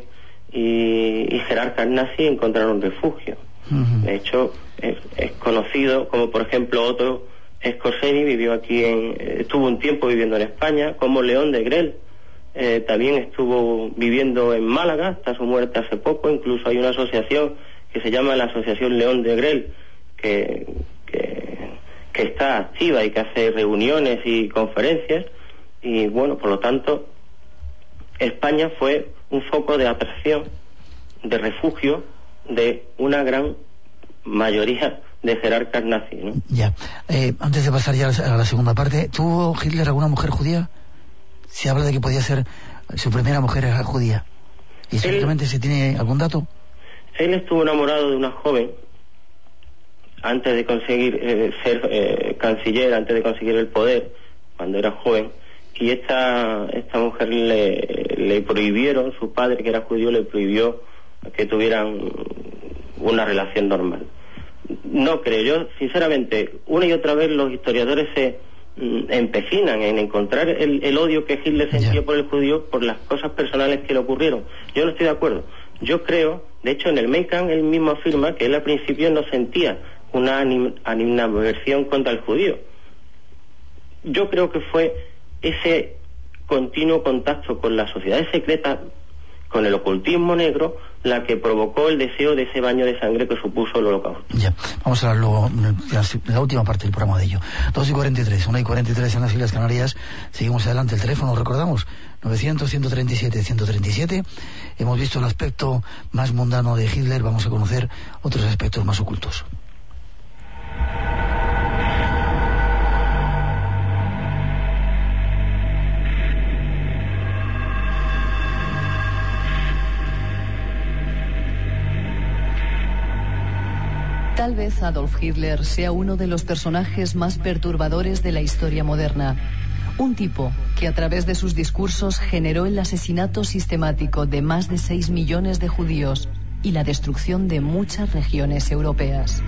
Speaker 5: y jerarcas nazis encontraron refugio. De hecho, es conocido como, por ejemplo, Otto Skorzeny vivió aquí, estuvo un tiempo viviendo en España, como León de Grell también estuvo viviendo en Málaga hasta su muerte hace poco. Incluso hay una asociación que se llama la Asociación León de Grell que está activa y que hace reuniones y conferencias, y bueno, por lo tanto España fue un foco de atracción, de refugio de una gran mayoría de jerarcas nazis, ¿no?
Speaker 2: Ya. Antes de pasar ya a la segunda parte, ¿tuvo Hitler alguna mujer judía? Se habla de que podía ser su primera mujer judía. ¿Y simplemente se tiene algún dato?
Speaker 5: Él estuvo enamorado de una joven antes de conseguir ser canciller, antes de conseguir el poder, cuando era joven, y esta mujer le prohibieron, su padre, que era judío, le prohibió que tuvieran una relación normal. No creo, yo sinceramente, una y otra vez los historiadores se empecinan en encontrar el odio que Hitler sentía por el judío por las cosas personales que le ocurrieron. Yo no estoy de acuerdo. Yo creo, de hecho en el Mein Kampf él mismo afirma que él al principio no sentía una animadversión contra el judío. Yo creo que fue ese continuo contacto con la sociedad secreta, con el ocultismo negro, la que provocó el deseo de ese baño de sangre que supuso el Holocausto.
Speaker 2: Ya, vamos a hablar luego en la última parte del programa de ello. 2:43, 1:43 en las Islas Canarias. Seguimos adelante. El teléfono, recordamos, 900-137-137. Hemos visto el aspecto más mundano de Hitler, vamos a conocer otros aspectos más ocultos.
Speaker 3: Tal vez Adolf Hitler sea uno de los personajes más perturbadores de la historia moderna. Un tipo que a través de sus discursos generó el asesinato sistemático de más de 6 millones de judíos y la destrucción de muchas regiones europeas.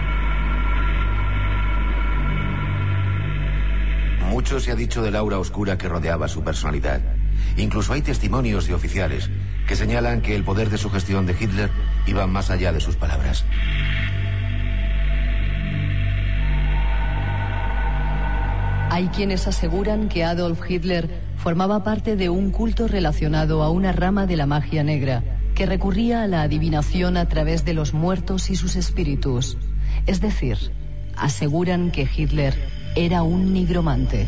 Speaker 4: Mucho se ha dicho del aura oscura que rodeaba su personalidad. Incluso hay testimonios de oficiales que señalan que el poder de sugestión de Hitler iba más allá de sus palabras.
Speaker 3: Hay quienes aseguran que Adolf Hitler formaba parte de un culto relacionado a una rama de la magia negra, que recurría a la adivinación a través de los muertos y sus espíritus. Es decir, aseguran que Hitler era un nigromante.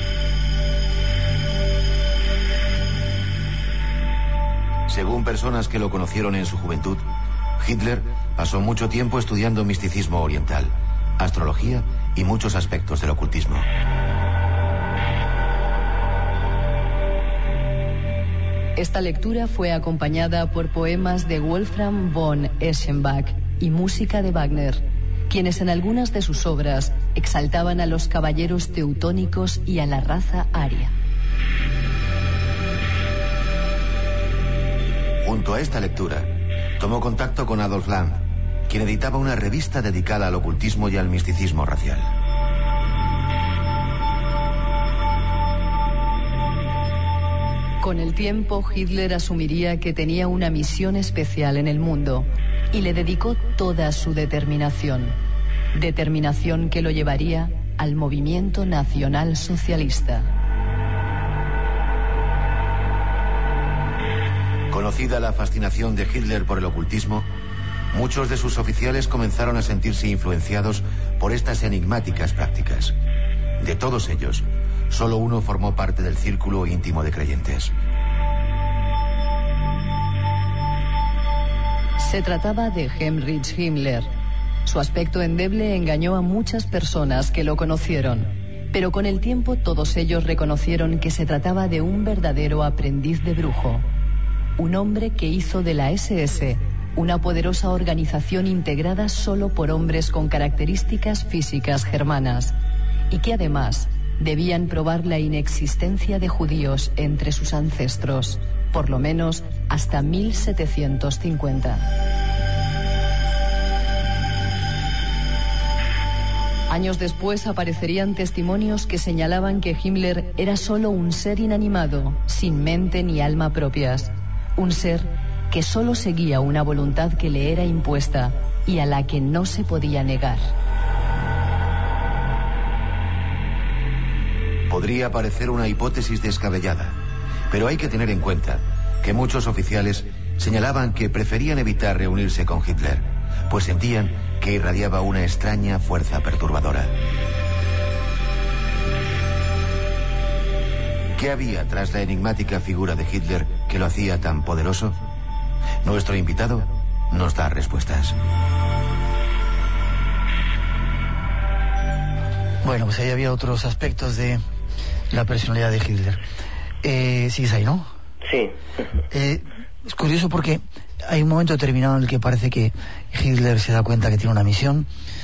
Speaker 4: Según personas que lo conocieron en su juventud, Hitler pasó mucho tiempo estudiando misticismo oriental, astrología y muchos aspectos del ocultismo.
Speaker 3: Esta lectura fue acompañada por poemas de Wolfram von Eschenbach y música de Wagner, quienes en algunas de sus obras exaltaban a los caballeros teutónicos y a la raza aria.
Speaker 4: Junto a esta lectura, tomó contacto con Adolf Land, quien editaba una revista dedicada al ocultismo y al misticismo racial.
Speaker 3: Con el tiempo, Hitler asumiría que tenía una misión especial en el mundo y le dedicó toda su determinación. Determinación que lo llevaría al movimiento nacional socialista.
Speaker 4: Conocida la fascinación de Hitler por el ocultismo, muchos de sus oficiales comenzaron a sentirse influenciados por estas enigmáticas prácticas. De todos ellos, solo uno formó parte del círculo íntimo de creyentes.
Speaker 3: Se trataba de Heinrich Himmler. Su aspecto endeble engañó a muchas personas que lo conocieron, pero con el tiempo todos ellos reconocieron que se trataba de un verdadero aprendiz de brujo. Un hombre que hizo de la SS una poderosa organización integrada solo por hombres con características físicas germanas, y que además debían probar la inexistencia de judíos entre sus ancestros, por lo menos hasta 1750. Años después aparecerían testimonios que señalaban que Himmler era solo un ser inanimado, sin mente ni alma propias. Un ser que solo seguía una voluntad que le era impuesta y a la que no se podía negar.
Speaker 4: Podría parecer una hipótesis descabellada, pero hay que tener en cuenta que muchos oficiales señalaban que preferían evitar reunirse con Hitler, pues sentían que irradiaba una extraña fuerza perturbadora. ¿Qué había tras la enigmática figura de Hitler que lo hacía tan poderoso? Nuestro invitado nos da respuestas.
Speaker 2: Bueno, pues ahí había otros aspectos de la personalidad de Hitler. ¿Sigues ahí, no?
Speaker 5: Sí.
Speaker 2: Es curioso porque hay un momento determinado en el que parece que Hitler se da cuenta que tiene una misión.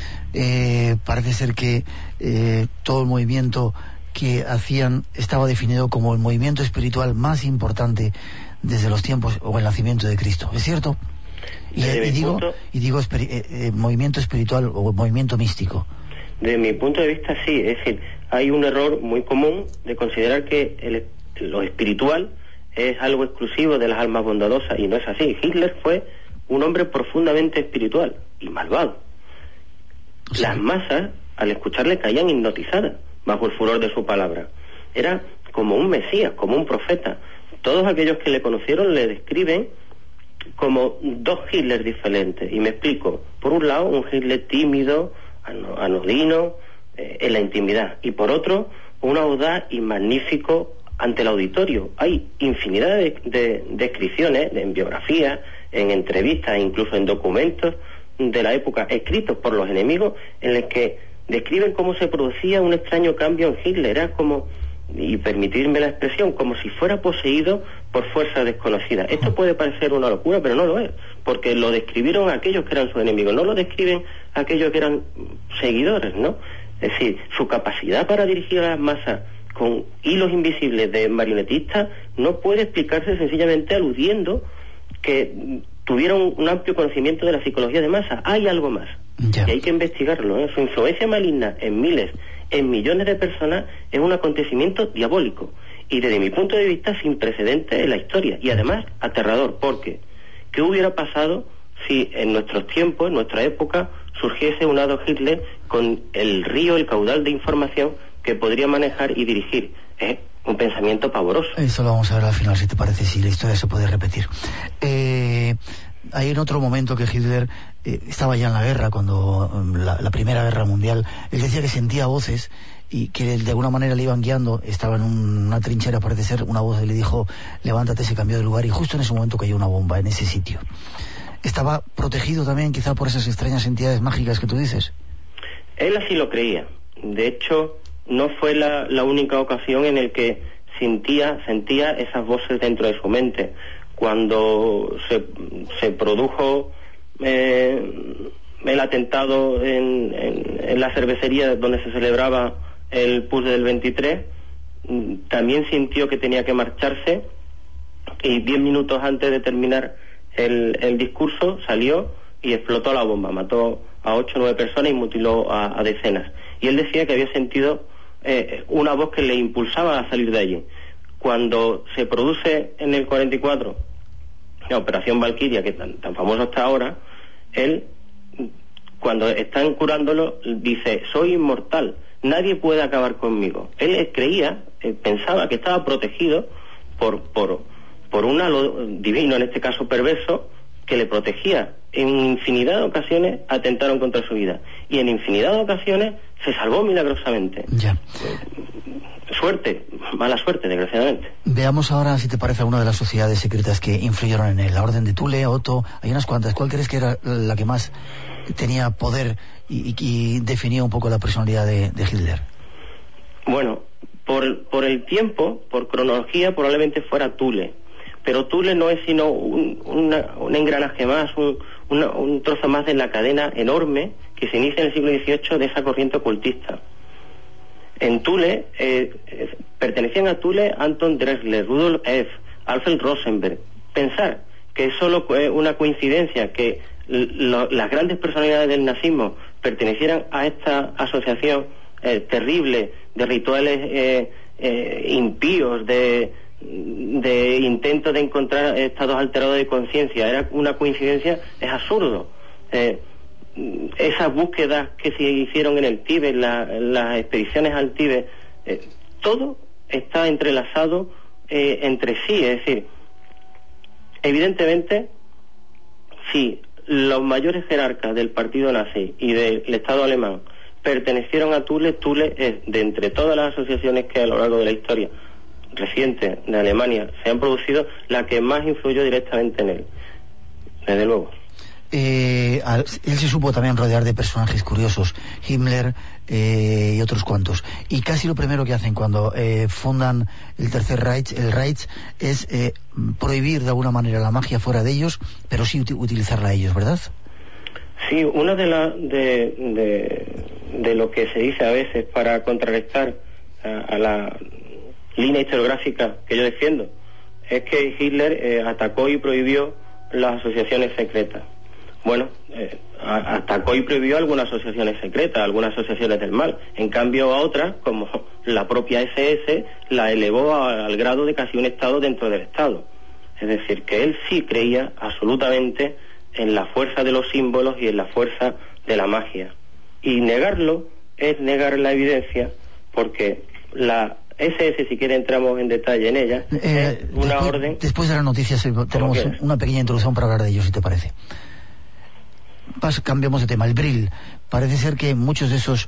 Speaker 2: Parece ser que todo el movimiento que hacían estaba definido como el movimiento espiritual más importante desde los tiempos o el nacimiento de Cristo. ¿Es cierto? Y digo movimiento espiritual o movimiento místico.
Speaker 5: De mi punto de vista, sí. Es decir, hay un error muy común de considerar que lo espiritual es algo exclusivo de las almas bondadosas, y no es así. Hitler fue un hombre profundamente espiritual y malvado. Sí. Las masas, al escucharle, caían hipnotizadas bajo el furor de su palabra. Era como un mesías, como un profeta. Todos aquellos que le conocieron le describen como dos Hitler diferentes. Y me explico. Por un lado, un Hitler tímido, anodino, en la intimidad. Y por otro, un audaz y magnífico ante el auditorio. Hay infinidad de descripciones en biografías, en entrevistas, incluso en documentos de la época escritos por los enemigos, en los que describen cómo se producía un extraño cambio en Hitler. Era como, y permitirme la expresión, como si fuera poseído por fuerzas desconocidas. Esto puede parecer una locura, pero no lo es, porque lo describieron aquellos que eran sus enemigos, no lo describen aquellos que eran seguidores, ¿no? Es decir, su capacidad para dirigir a las masas con hilos invisibles de marionetistas no puede explicarse sencillamente aludiendo que tuvieron un amplio conocimiento de la psicología de masa. Hay algo más, y hay que investigarlo, ¿eh? Su influencia maligna en miles, en millones de personas, es un acontecimiento diabólico y desde mi punto de vista sin precedentes en la historia, y además aterrador, porque ¿qué hubiera pasado si en nuestros tiempos, en nuestra época, surgiese un Adolf Hitler con el caudal de información que podría manejar y dirigir? Es un pensamiento pavoroso.
Speaker 2: Eso lo vamos a ver al final, si te parece, si la historia se puede repetir. Hay en otro momento que Hitler estaba ya en la guerra, cuando la Primera Guerra Mundial. Él decía que sentía voces y que de alguna manera le iban guiando. Estaba en una trinchera, parece ser, una voz le dijo: levántate, se cambió de lugar, y justo en ese momento cayó una bomba en ese sitio. ¿Estaba protegido también quizá por esas extrañas entidades mágicas que tú dices?
Speaker 5: Él así lo creía. De hecho, no fue la única ocasión en el que sentía esas voces dentro de su mente. Cuando se produjo el atentado en la cervecería donde se celebraba el PUS del 23, también sintió que tenía que marcharse, y 10 minutos antes de terminar el discurso salió y explotó la bomba, mató a 8 o 9 personas y mutiló a decenas. Y él decía que había sentido una voz que le impulsaba a salir de allí. Cuando se produce en el 44 la Operación Valquiria, que tan famosa hasta ahora, él, cuando están curándolo, dice: soy inmortal, nadie puede acabar conmigo. Él creía, pensaba que estaba protegido por un halo divino, en este caso perverso, que le protegía. En infinidad de ocasiones atentaron contra su vida y en infinidad de ocasiones se salvó milagrosamente.
Speaker 2: Ya.
Speaker 5: Suerte, mala suerte, desgraciadamente.
Speaker 2: Veamos ahora, si te parece, alguna de las sociedades secretas que influyeron en él. La Orden de Thule, Otto, hay unas cuantas. ¿Cuál crees que era la que más tenía poder y definía un poco la personalidad de Hitler?
Speaker 5: Bueno, por el tiempo, por cronología, probablemente fuera Thule. Pero Thule no es sino un engranaje más, un trozo más de la cadena enorme que se inicia en el siglo XVIII de esa corriente ocultista. En Thule, pertenecían a Thule Anton Drexler, Rudolf Hess, Alfred Rosenberg. Pensar que es solo una coincidencia que las grandes personalidades del nazismo pertenecieran a esta asociación terrible de rituales impíos, de intentos de encontrar estados alterados de conciencia, era una coincidencia, es absurdo. Esas búsquedas que se hicieron en el Tíbet, las expediciones al Tíbet, todo está entrelazado entre sí. Es decir, evidentemente, si los mayores jerarcas del partido nazi y del Estado alemán pertenecieron a Thule, Thule es, de entre todas las asociaciones que a lo largo de la historia reciente de Alemania se han producido, la que más influyó directamente en él, desde luego.
Speaker 2: Él se supo también rodear de personajes curiosos, Himmler y otros cuantos, y casi lo primero que hacen cuando fundan el Tercer Reich, el Reich, es prohibir de alguna manera la magia fuera de ellos, pero sí utilizarla a ellos, ¿verdad?
Speaker 5: Sí, una de lo que se dice a veces para contrarrestar a la línea historiográfica que yo defiendo es que Hitler atacó y prohibió las asociaciones secretas. Bueno, atacó y prohibió algunas asociaciones secretas, algunas asociaciones del mal. En cambio a otras, como la propia SS, la elevó al grado de casi un Estado dentro del Estado. Es decir, que él sí creía absolutamente en la fuerza de los símbolos y en la fuerza de la magia. Y negarlo es negar la evidencia, porque la SS, si quiere entramos en detalle en ella, es una orden...
Speaker 2: Después de las noticias tenemos una pequeña introducción para hablar de ello, si te parece. Cambiamos de tema. El Brill. Parece ser que muchos de esos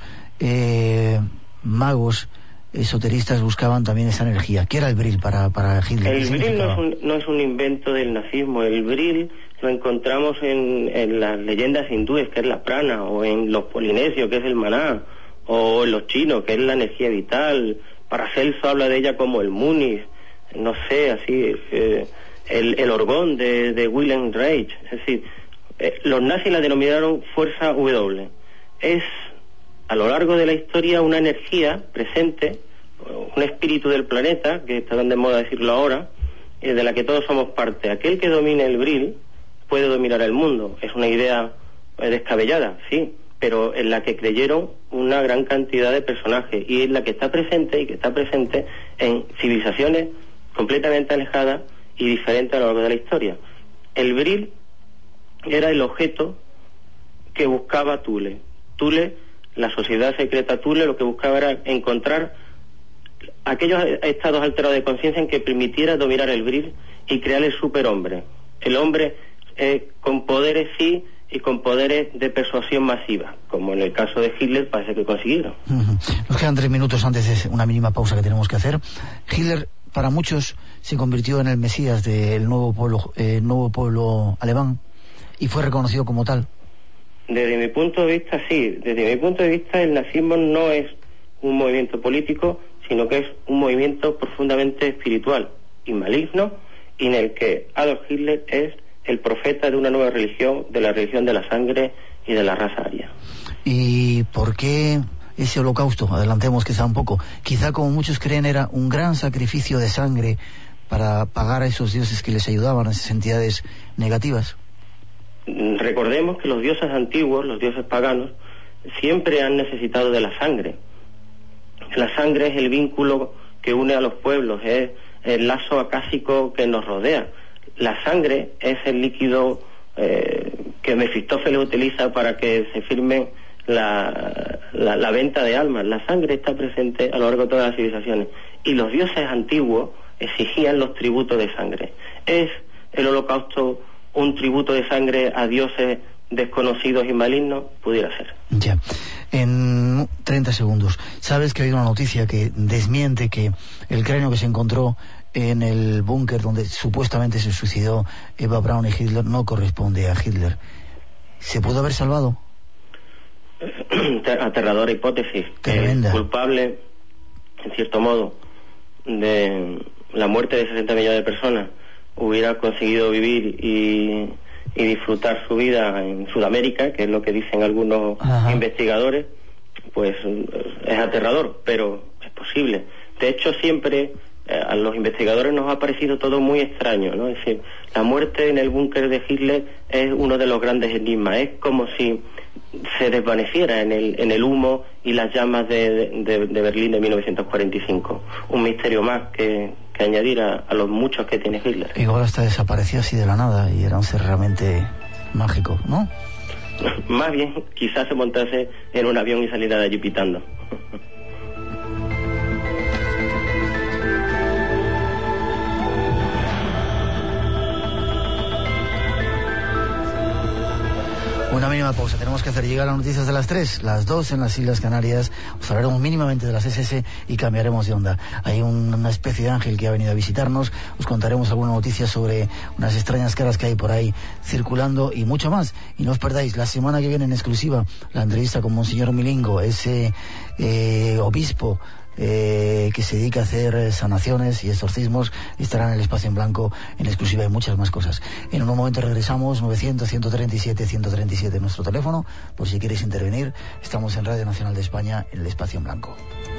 Speaker 2: magos esoteristas buscaban también esa energía. ¿Qué era el Brill para Hitler?
Speaker 5: El Brill no es un invento del nazismo. El Brill lo encontramos en las leyendas hindúes, que es la prana, o en los polinesios, que es el maná, o en los chinos, que es la energía vital. Paracelso habla de ella como el Munis, no sé, así, el orgón de Wilhelm Reich. Es decir, los nazis la denominaron fuerza W. Es, a lo largo de la historia, una energía presente, un espíritu del planeta, que está tan de moda decirlo ahora, de la que todos somos parte. Aquel que domine el Brill puede dominar el mundo. Es una idea descabellada, sí, pero en la que creyeron una gran cantidad de personajes, y en la que está presente, en civilizaciones completamente alejadas y diferentes a lo largo de la historia. El Brill era el objeto que buscaba Thule. Thule, la sociedad secreta Thule, lo que buscaba era encontrar aquellos estados alterados de conciencia en que permitiera dominar el Brill y crear el superhombre. El hombre con poderes sí, y con poderes de persuasión masiva, como en el caso de Hitler parece que consiguieron.
Speaker 2: Nos quedan 3 minutos antes de una mínima pausa que tenemos que hacer. Hitler, para muchos, se convirtió en el Mesías del nuevo pueblo alemán y fue reconocido como tal.
Speaker 5: Desde mi punto de vista, sí. Desde mi punto de vista, el nazismo no es un movimiento político, sino que es un movimiento profundamente espiritual y maligno, y en el que Adolf Hitler es el profeta de una nueva religión, de la religión de la sangre y de la raza aria.
Speaker 2: ¿Y por qué ese holocausto? Adelantemos quizá un poco. Quizá, como muchos creen, era un gran sacrificio de sangre para pagar a esos dioses que les ayudaban, a esas entidades negativas.
Speaker 5: Recordemos que los dioses antiguos, los dioses paganos, siempre han necesitado de la sangre. La sangre es el vínculo que une a los pueblos, es el lazo acásico que nos rodea. La sangre es el líquido que Mefistófeles utiliza para que se firme la venta de almas. La sangre está presente a lo largo de todas las civilizaciones, y los dioses antiguos exigían los tributos de sangre. Es el holocausto un tributo de sangre a dioses desconocidos y malignos, pudiera ser.
Speaker 2: Ya. En 30 segundos, ¿sabes que ha habido una noticia que desmiente que el cráneo que se encontró en el búnker donde supuestamente se suicidó Eva Braun y Hitler no corresponde a Hitler? ¿Se pudo haber salvado?
Speaker 5: Aterradora hipótesis.
Speaker 2: Tremenda.
Speaker 5: Culpable, en cierto modo, de la muerte de 60 millones de personas, hubiera conseguido vivir y disfrutar su vida en Sudamérica, que es lo que dicen algunos investigadores, pues es aterrador, pero es posible. De hecho, siempre a los investigadores nos ha parecido todo muy extraño, ¿no? Es decir, la muerte en el búnker de Hitler es uno de los grandes enigmas. Es como si se desvaneciera en el humo y las llamas de Berlín de 1945. Un misterio más que añadir a los muchos que tiene Hitler.
Speaker 2: Igual hasta desapareció así de la nada y era un ser realmente mágico, ¿no?
Speaker 5: Más bien, quizás se montase en un avión y saliera de allí pitando.
Speaker 2: Una mínima pausa, tenemos que hacer llegar las noticias de las 3, las 2 en las Islas Canarias. Os hablaremos mínimamente de las SS y cambiaremos de onda. Hay una especie de ángel que ha venido a visitarnos, os contaremos alguna noticia sobre unas extrañas caras que hay por ahí circulando y mucho más. Y no os perdáis, la semana que viene en exclusiva, la entrevista con Monseñor Milingo, ese obispo que se dedica a hacer sanaciones y exorcismos, estará en el Espacio en Blanco en exclusiva y muchas más cosas. En un momento regresamos. 900-137-137 nuestro teléfono, por si queréis intervenir. Estamos en Radio Nacional de España, en el Espacio en Blanco.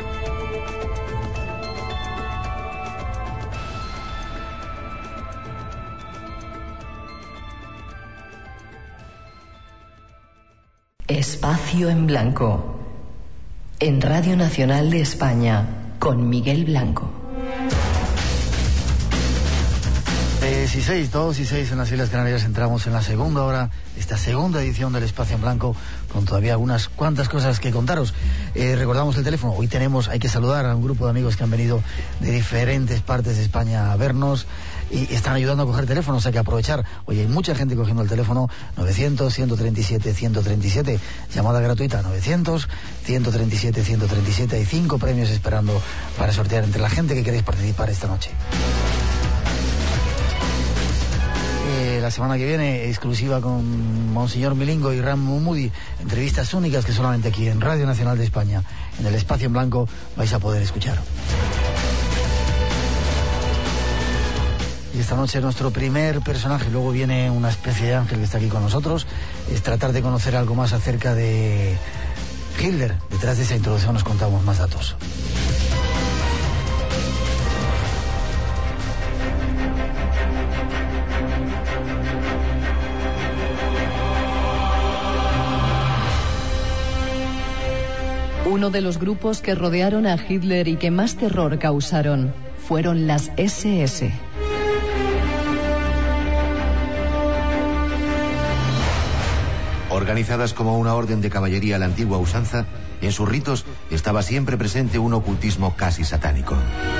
Speaker 6: Espacio en Blanco, en Radio Nacional de España, con Miguel Blanco.
Speaker 2: 2 y 6 en las Islas Canarias. Entramos en la segunda hora, esta segunda edición del Espacio en Blanco, con todavía algunas cuantas cosas que contaros. Recordamos el teléfono. Hoy hay que saludar a un grupo de amigos que han venido de diferentes partes de España a vernos y están ayudando a coger teléfonos. Hay que aprovechar. Hoy hay mucha gente cogiendo el teléfono. 900-137-137, llamada gratuita. 900-137-137. Hay 5 premios esperando para sortear entre la gente que queréis participar esta noche. La semana que viene, exclusiva con Monseñor Milingo y Ram Moody, entrevistas únicas que solamente aquí en Radio Nacional de España, en el Espacio en Blanco, vais a poder escuchar. Y esta noche nuestro primer personaje, luego viene una especie de ángel que está aquí con nosotros, es tratar de conocer algo más acerca de Hitler. Detrás de esa introducción nos contamos más datos.
Speaker 3: Uno de los grupos que rodearon a Hitler y que más terror causaron fueron las SS.
Speaker 4: Organizadas como una orden de caballería a la antigua usanza, en sus ritos estaba siempre presente un ocultismo casi satánico.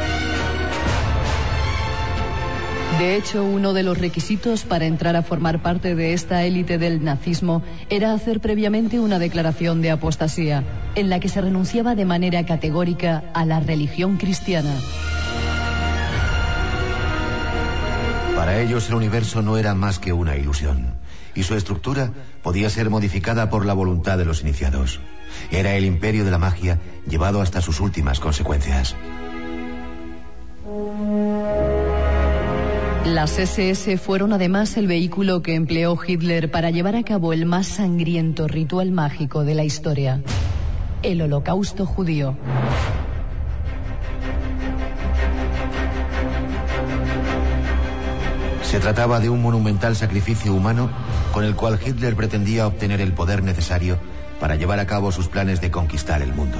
Speaker 3: De hecho, uno de los requisitos para entrar a formar parte de esta élite del nazismo era hacer previamente una declaración de apostasía, en la que se renunciaba de manera categórica a la religión cristiana.
Speaker 4: Para ellos el universo no era más que una ilusión, y su estructura podía ser modificada por la voluntad de los iniciados. Era el imperio de la magia llevado hasta sus últimas consecuencias.
Speaker 3: Las SS fueron además el vehículo que empleó Hitler para llevar a cabo el más sangriento ritual mágico de la historia, el Holocausto judío.
Speaker 4: Se trataba de un monumental sacrificio humano con el cual Hitler pretendía obtener el poder necesario para llevar a cabo sus planes de conquistar el mundo.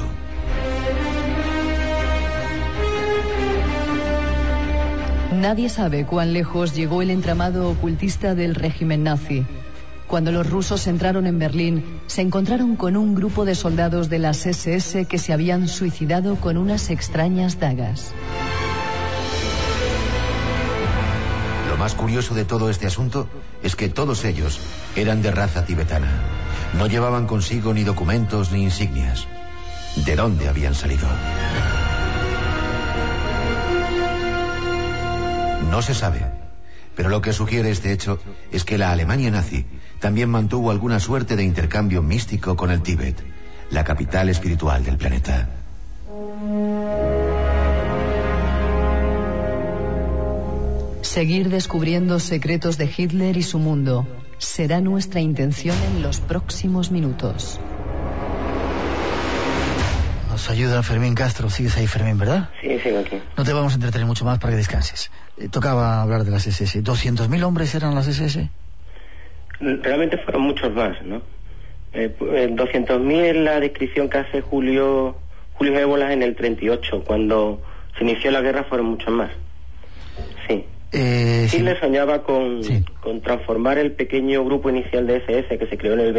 Speaker 3: Nadie sabe cuán lejos llegó el entramado ocultista del régimen nazi. Cuando los rusos entraron en Berlín, se encontraron con un grupo de soldados de las SS que se habían suicidado con unas extrañas dagas.
Speaker 4: Lo más curioso de todo este asunto es que todos ellos eran de raza tibetana. No llevaban consigo ni documentos ni insignias. ¿De dónde habían salido? No se sabe, pero lo que sugiere este hecho es que la Alemania nazi también mantuvo alguna suerte de intercambio místico con el Tíbet, la capital espiritual del planeta.
Speaker 3: Seguir descubriendo secretos de Hitler y su mundo será nuestra intención en los próximos minutos.
Speaker 2: Nos ayuda Fermín Castro. Sigues ahí, Fermín, ¿verdad?
Speaker 5: Sí, sigo aquí.
Speaker 2: No te vamos a entretener mucho más para que descanses. Tocaba hablar de las SS. ¿200.000 hombres eran las SS?
Speaker 5: Realmente fueron muchos más, ¿no? 200.000 es la descripción que hace Julio Ébolas en el 38. Cuando se inició la guerra fueron muchos más. Sí. Hitler soñaba con transformar el pequeño grupo inicial de SS que se creó en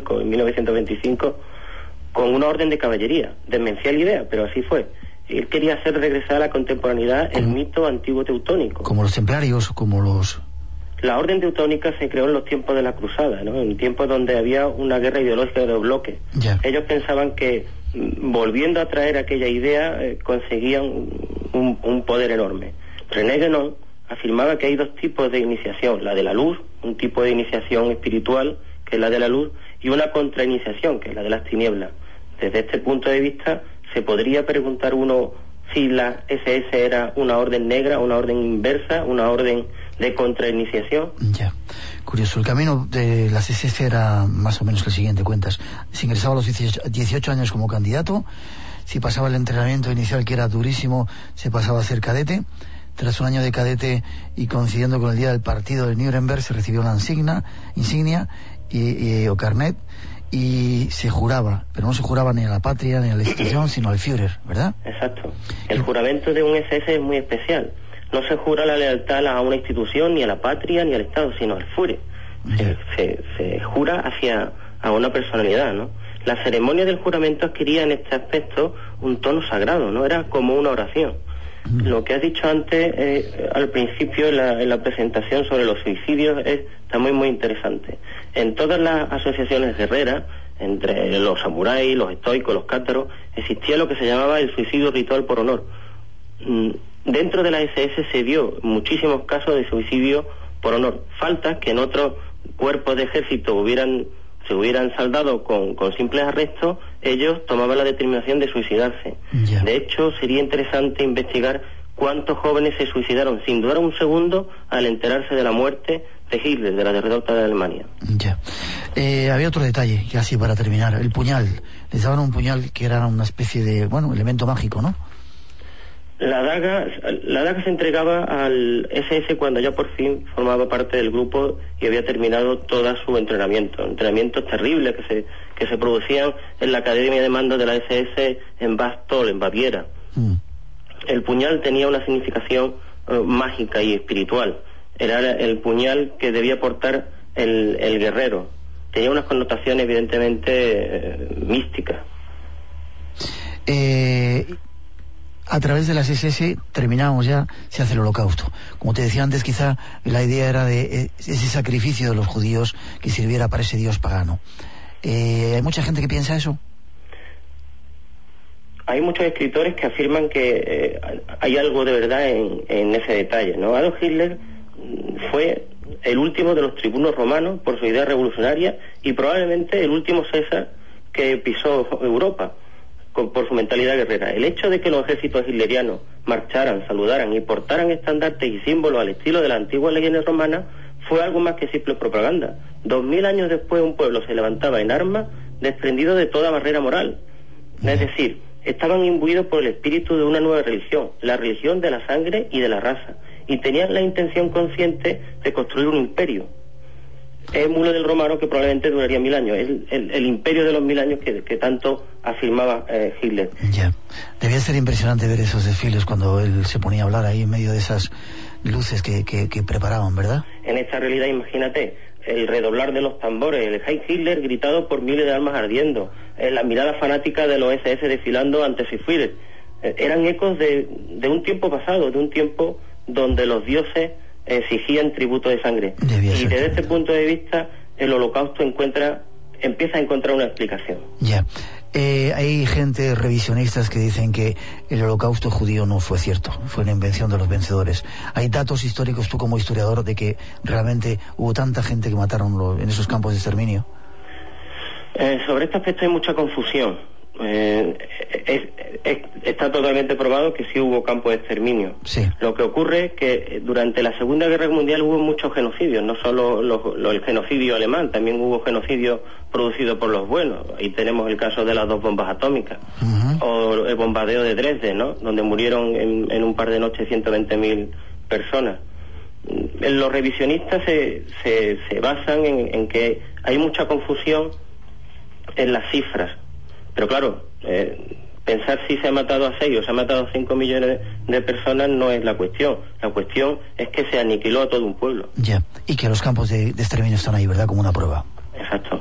Speaker 5: 1925, con una orden de caballería. Demencial idea, pero así fue. Él quería hacer regresar a la contemporaneidad el mito antiguo teutónico.
Speaker 2: Como los templarios, como los...
Speaker 5: La orden teutónica se creó en los tiempos de la cruzada, ¿no? En tiempos donde había una guerra ideológica de bloques.
Speaker 2: Ya.
Speaker 5: Ellos pensaban que volviendo a traer aquella idea conseguían un poder enorme. René Guénon afirmaba que hay dos tipos de iniciación: la de la luz, un tipo de iniciación espiritual que es la de la luz, y una contrainiciación que es la de las tinieblas. Desde este punto de vista se podría preguntar uno si la SS era una orden negra, una orden inversa, una orden de contrainiciación.
Speaker 2: Ya, curioso. El camino de las SS era más o menos el siguiente, cuentas. Se ingresaba a los 18 años como candidato. Si pasaba el entrenamiento inicial, que era durísimo, se pasaba a ser cadete. Tras un año de cadete y coincidiendo con el día del partido de Nuremberg, se recibió una insignia o carnet, y se juraba, pero no se juraba ni a la patria ni a la institución, sino al Führer, ¿verdad?
Speaker 5: Exacto. El juramento de un SS es muy especial. No se jura la lealtad a una institución, ni a la patria, ni al Estado, sino al Führer. Se jura a una personalidad, ¿no? La ceremonia del juramento adquiría en este aspecto un tono sagrado, ¿no? Era como una oración. Lo que has dicho antes, al principio, en la presentación sobre los suicidios, está muy, muy interesante. En todas las asociaciones guerreras, entre los samuráis, los estoicos, los cátaros, existía lo que se llamaba el suicidio ritual por honor. Dentro de la SS se dio muchísimos casos de suicidio por honor, faltas que en otros cuerpos de ejército se hubieran saldado con simples arrestos. Ellos tomaban la determinación de suicidarse.
Speaker 2: Ya.
Speaker 5: De hecho, sería interesante investigar cuántos jóvenes se suicidaron sin dudar un segundo al enterarse de la muerte de Hitler, de la derrota de Alemania.
Speaker 2: Ya. Había otro detalle, ya así para terminar. El puñal. Les daban un puñal que era una especie de, elemento mágico, ¿no?
Speaker 5: La daga se entregaba al SS cuando ya por fin formaba parte del grupo y había terminado todo su entrenamientos terribles que se producían en la Academia de Mando de la SS en Bastol, en Baviera. El puñal tenía una significación mágica y espiritual. Era el puñal que debía portar el guerrero. Tenía unas connotaciones evidentemente místicas.
Speaker 2: A través de las SS terminamos ya, se hace el holocausto. Como te decía antes, quizá la idea era de ese sacrificio de los judíos que sirviera para ese dios pagano. ¿Hay mucha gente que piensa eso?
Speaker 5: Hay muchos escritores que afirman que hay algo de verdad en ese detalle, ¿no? Adolf Hitler fue el último de los tribunos romanos por su idea revolucionaria y probablemente el último César que pisó Europa por su mentalidad guerrera. El hecho de que los ejércitos hitlerianos marcharan, saludaran y portaran estandartes y símbolos al estilo de las antiguas legiones romanas fue algo más que simple propaganda. 2000 años después un pueblo se levantaba en armas desprendido de toda barrera moral. Es decir, estaban imbuidos por el espíritu de una nueva religión, la religión de la sangre y de la raza, y tenían la intención consciente de construir un imperio. Émulo del romano que probablemente duraría 1000 años, el imperio de los 1000 años que tanto afirmaba Hitler.
Speaker 2: Ya, debía ser impresionante ver esos desfiles cuando él se ponía a hablar ahí en medio de esas luces que preparaban, ¿verdad? En
Speaker 5: esta realidad, imagínate, el redoblar de los tambores, el Heil Hitler gritado por miles de almas ardiendo, la mirada fanática de los SS desfilando ante su Führer, eran ecos de un tiempo pasado, de un tiempo donde los dioses exigían tributo de sangre. Y desde este punto de vista, el Holocausto empieza a encontrar una explicación.
Speaker 2: Ya. Hay gente, revisionistas, que dicen que el Holocausto judío no fue cierto, fue una invención de los vencedores. ¿Hay datos históricos, tú como historiador, de que realmente hubo tanta gente que mataron en esos campos de exterminio?
Speaker 5: Sobre este aspecto hay mucha confusión. Está totalmente probado que sí hubo campos de exterminio.
Speaker 2: Sí.
Speaker 5: Lo que ocurre es que durante la Segunda Guerra Mundial hubo muchos genocidios, no solo el genocidio alemán, también hubo genocidio producido por los buenos. Ahí tenemos el caso de las 2 bombas atómicas, o el bombardeo de Dresde, ¿no?, donde murieron en un par de noches 120.000 personas. Los revisionistas se basan en que hay mucha confusión en las cifras. Pero claro, pensar si se ha matado a 6 o se ha matado a 5 millones de personas no es la cuestión. La cuestión es que se aniquiló a todo un pueblo.
Speaker 2: Ya, y que los campos de exterminio están ahí, ¿verdad?, como una prueba.
Speaker 5: Exacto.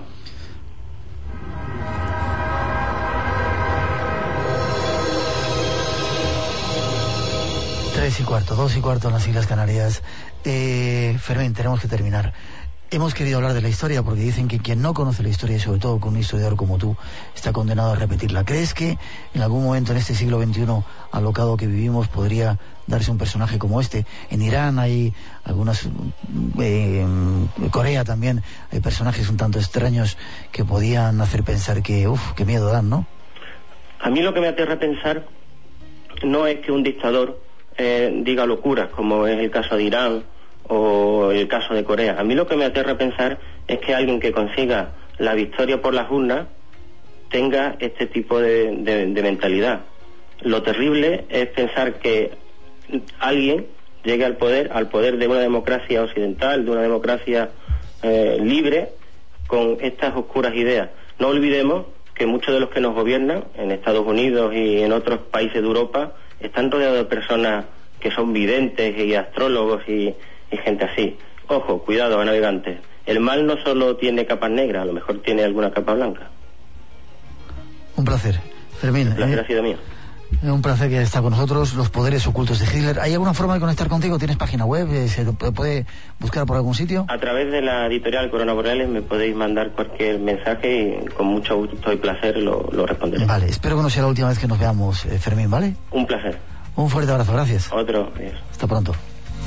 Speaker 2: Tres y cuarto, 2:15 en las Islas Canarias. Fermín, tenemos que terminar. Hemos querido hablar de la historia porque dicen que quien no conoce la historia, y sobre todo con un historiador como tú, está condenado a repetirla. ¿Crees que en algún momento en este siglo XXI alocado que vivimos podría darse un personaje como este? En Irán hay algunas, en Corea también hay personajes un tanto extraños que podían hacer pensar que, qué miedo dan, ¿no?
Speaker 5: A mí lo que me aterra pensar no es que un dictador diga locuras, como es el caso de Irán o el caso de Corea. A mí lo que me aterra pensar es que alguien que consiga la victoria por las urnas tenga este tipo de mentalidad. Lo terrible es pensar que alguien llegue al poder de una democracia occidental, de una democracia libre, con estas oscuras ideas. No olvidemos que muchos de los que nos gobiernan en Estados Unidos y en otros países de Europa están rodeados de personas que son videntes y astrólogos y gente así. Ojo, cuidado, navegantes. El mal no solo tiene capas negras, a lo mejor tiene alguna capa blanca.
Speaker 2: Un placer, Fermín.
Speaker 5: El placer ha sido mío.
Speaker 2: Un placer que está con nosotros. Los poderes ocultos de Hitler. ¿Hay alguna forma de conectar contigo? ¿Tienes página web? ¿Se puede buscar por algún sitio?
Speaker 5: A través de la editorial Corona Boreales me podéis mandar cualquier mensaje y con mucho gusto y placer lo responderé.
Speaker 2: Vale, espero que no sea la última vez que nos veamos, Fermín, ¿vale?
Speaker 5: Un placer.
Speaker 2: Un fuerte abrazo, gracias.
Speaker 5: Otro, adiós.
Speaker 2: Hasta pronto.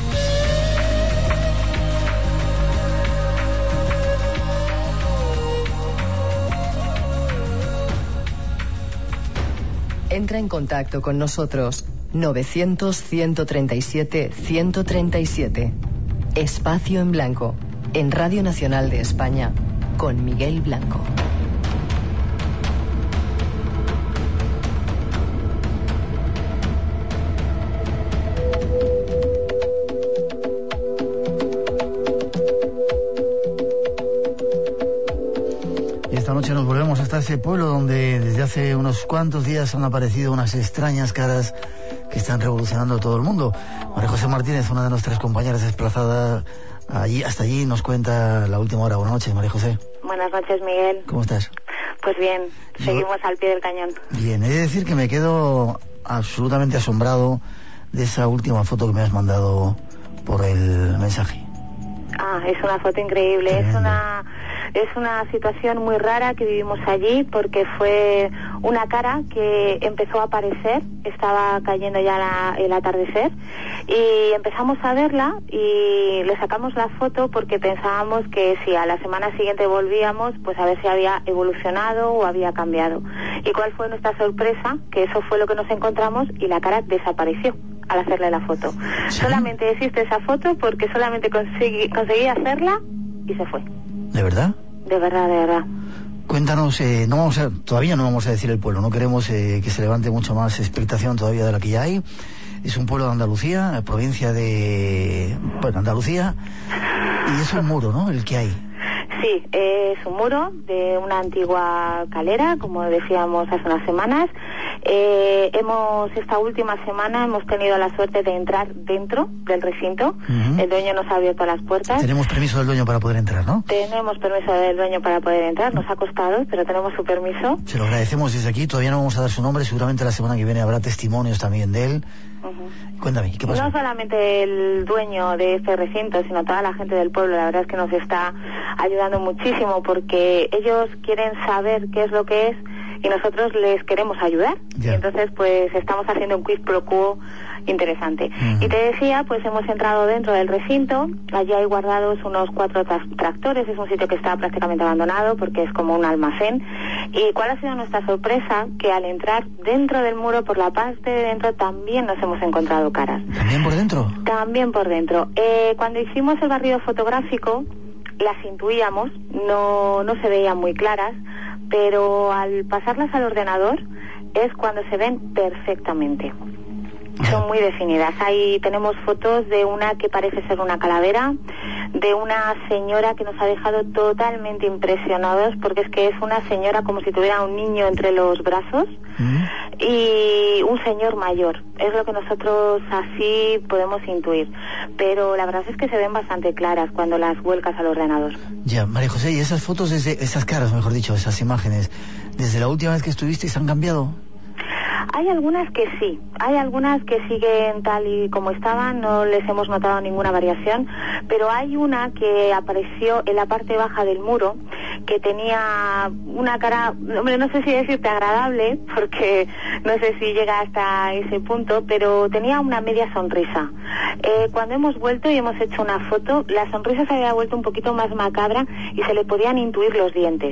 Speaker 6: Entra en contacto con nosotros 900-137-137. Espacio en Blanco, en Radio Nacional de España, con Miguel Blanco.
Speaker 2: Esta noche nos volvemos hasta ese pueblo donde desde hace unos cuantos días han aparecido unas extrañas caras que están revolucionando todo el mundo. María José Martínez, una de nuestras compañeras desplazada hasta allí, nos cuenta la última hora. Buenas noches, María José.
Speaker 7: Buenas noches, Miguel.
Speaker 2: ¿Cómo estás?
Speaker 7: Pues bien, seguimos al pie del cañón.
Speaker 2: Bien, he de decir que me quedo absolutamente asombrado de esa última foto que me has mandado por el mensaje.
Speaker 7: Es una foto increíble. Es una situación muy rara que vivimos allí, porque fue una cara que empezó a aparecer, estaba cayendo ya el atardecer, y empezamos a verla y le sacamos la foto porque pensábamos que si a la semana siguiente volvíamos, pues a ver si había evolucionado o había cambiado. ¿Y cuál fue nuestra sorpresa? Que eso fue lo que nos encontramos y la cara desapareció al hacerle la foto. ¿Sí? Solamente existe esa foto porque solamente conseguí hacerla y se fue.
Speaker 2: ¿De verdad?
Speaker 7: De verdad, de verdad.
Speaker 2: Cuéntanos, todavía no vamos a decir el pueblo, no queremos que se levante mucho más expectación todavía de la que ya hay. Es un pueblo de Andalucía, provincia de Andalucía, y es un muro, ¿no?, el que hay.
Speaker 7: Sí, es un muro de una antigua calera, como decíamos hace unas semanas. Esta última semana hemos tenido la suerte de entrar dentro del recinto. Uh-huh. El dueño nos ha abierto las puertas.
Speaker 2: Tenemos permiso del dueño para poder entrar, ¿no?
Speaker 7: Tenemos permiso del dueño para poder entrar. Nos ha costado, pero tenemos su permiso.
Speaker 2: Se lo agradecemos desde aquí. Todavía no vamos a dar su nombre. Seguramente la semana que viene habrá testimonios también de él. Cuéntame, ¿qué pasó?
Speaker 7: No solamente el dueño de este recinto, sino toda la gente del pueblo, la verdad es que nos está ayudando muchísimo porque ellos quieren saber qué es lo que es y nosotros les queremos ayudar.
Speaker 2: Ya.
Speaker 7: Y entonces pues estamos haciendo un quid pro quo interesante. Y te decía, pues hemos entrado dentro del recinto, allí hay guardados unos 4 tractores, es un sitio que está prácticamente abandonado porque es como un almacén. ¿Y cuál ha sido nuestra sorpresa? Que al entrar dentro del muro, por la parte de dentro, también nos hemos encontrado caras.
Speaker 2: ¿También por dentro?
Speaker 7: También por dentro. Cuando hicimos el barrido fotográfico, las intuíamos, no se veían muy claras, pero al pasarlas al ordenador es cuando se ven perfectamente. Son muy definidas. Ahí tenemos fotos de una que parece ser una calavera, de una señora que nos ha dejado totalmente impresionados, porque es que es una señora como si tuviera un niño entre los brazos, y un señor mayor. Es lo que nosotros así podemos intuir. Pero la verdad es que se ven bastante claras cuando las vuelcas al ordenador.
Speaker 2: Ya, María José, ¿y esas fotos, esas caras, mejor dicho, esas imágenes, desde la última vez que estuvisteis han cambiado?
Speaker 7: Hay algunas que sí, hay algunas que siguen tal y como estaban, no les hemos notado ninguna variación, pero hay una que apareció en la parte baja del muro, que tenía una cara, hombre, no sé si decirte agradable, porque no sé si llega hasta ese punto, pero tenía una media sonrisa. Cuando hemos vuelto y hemos hecho una foto, la sonrisa se había vuelto un poquito más macabra y se le podían intuir los dientes.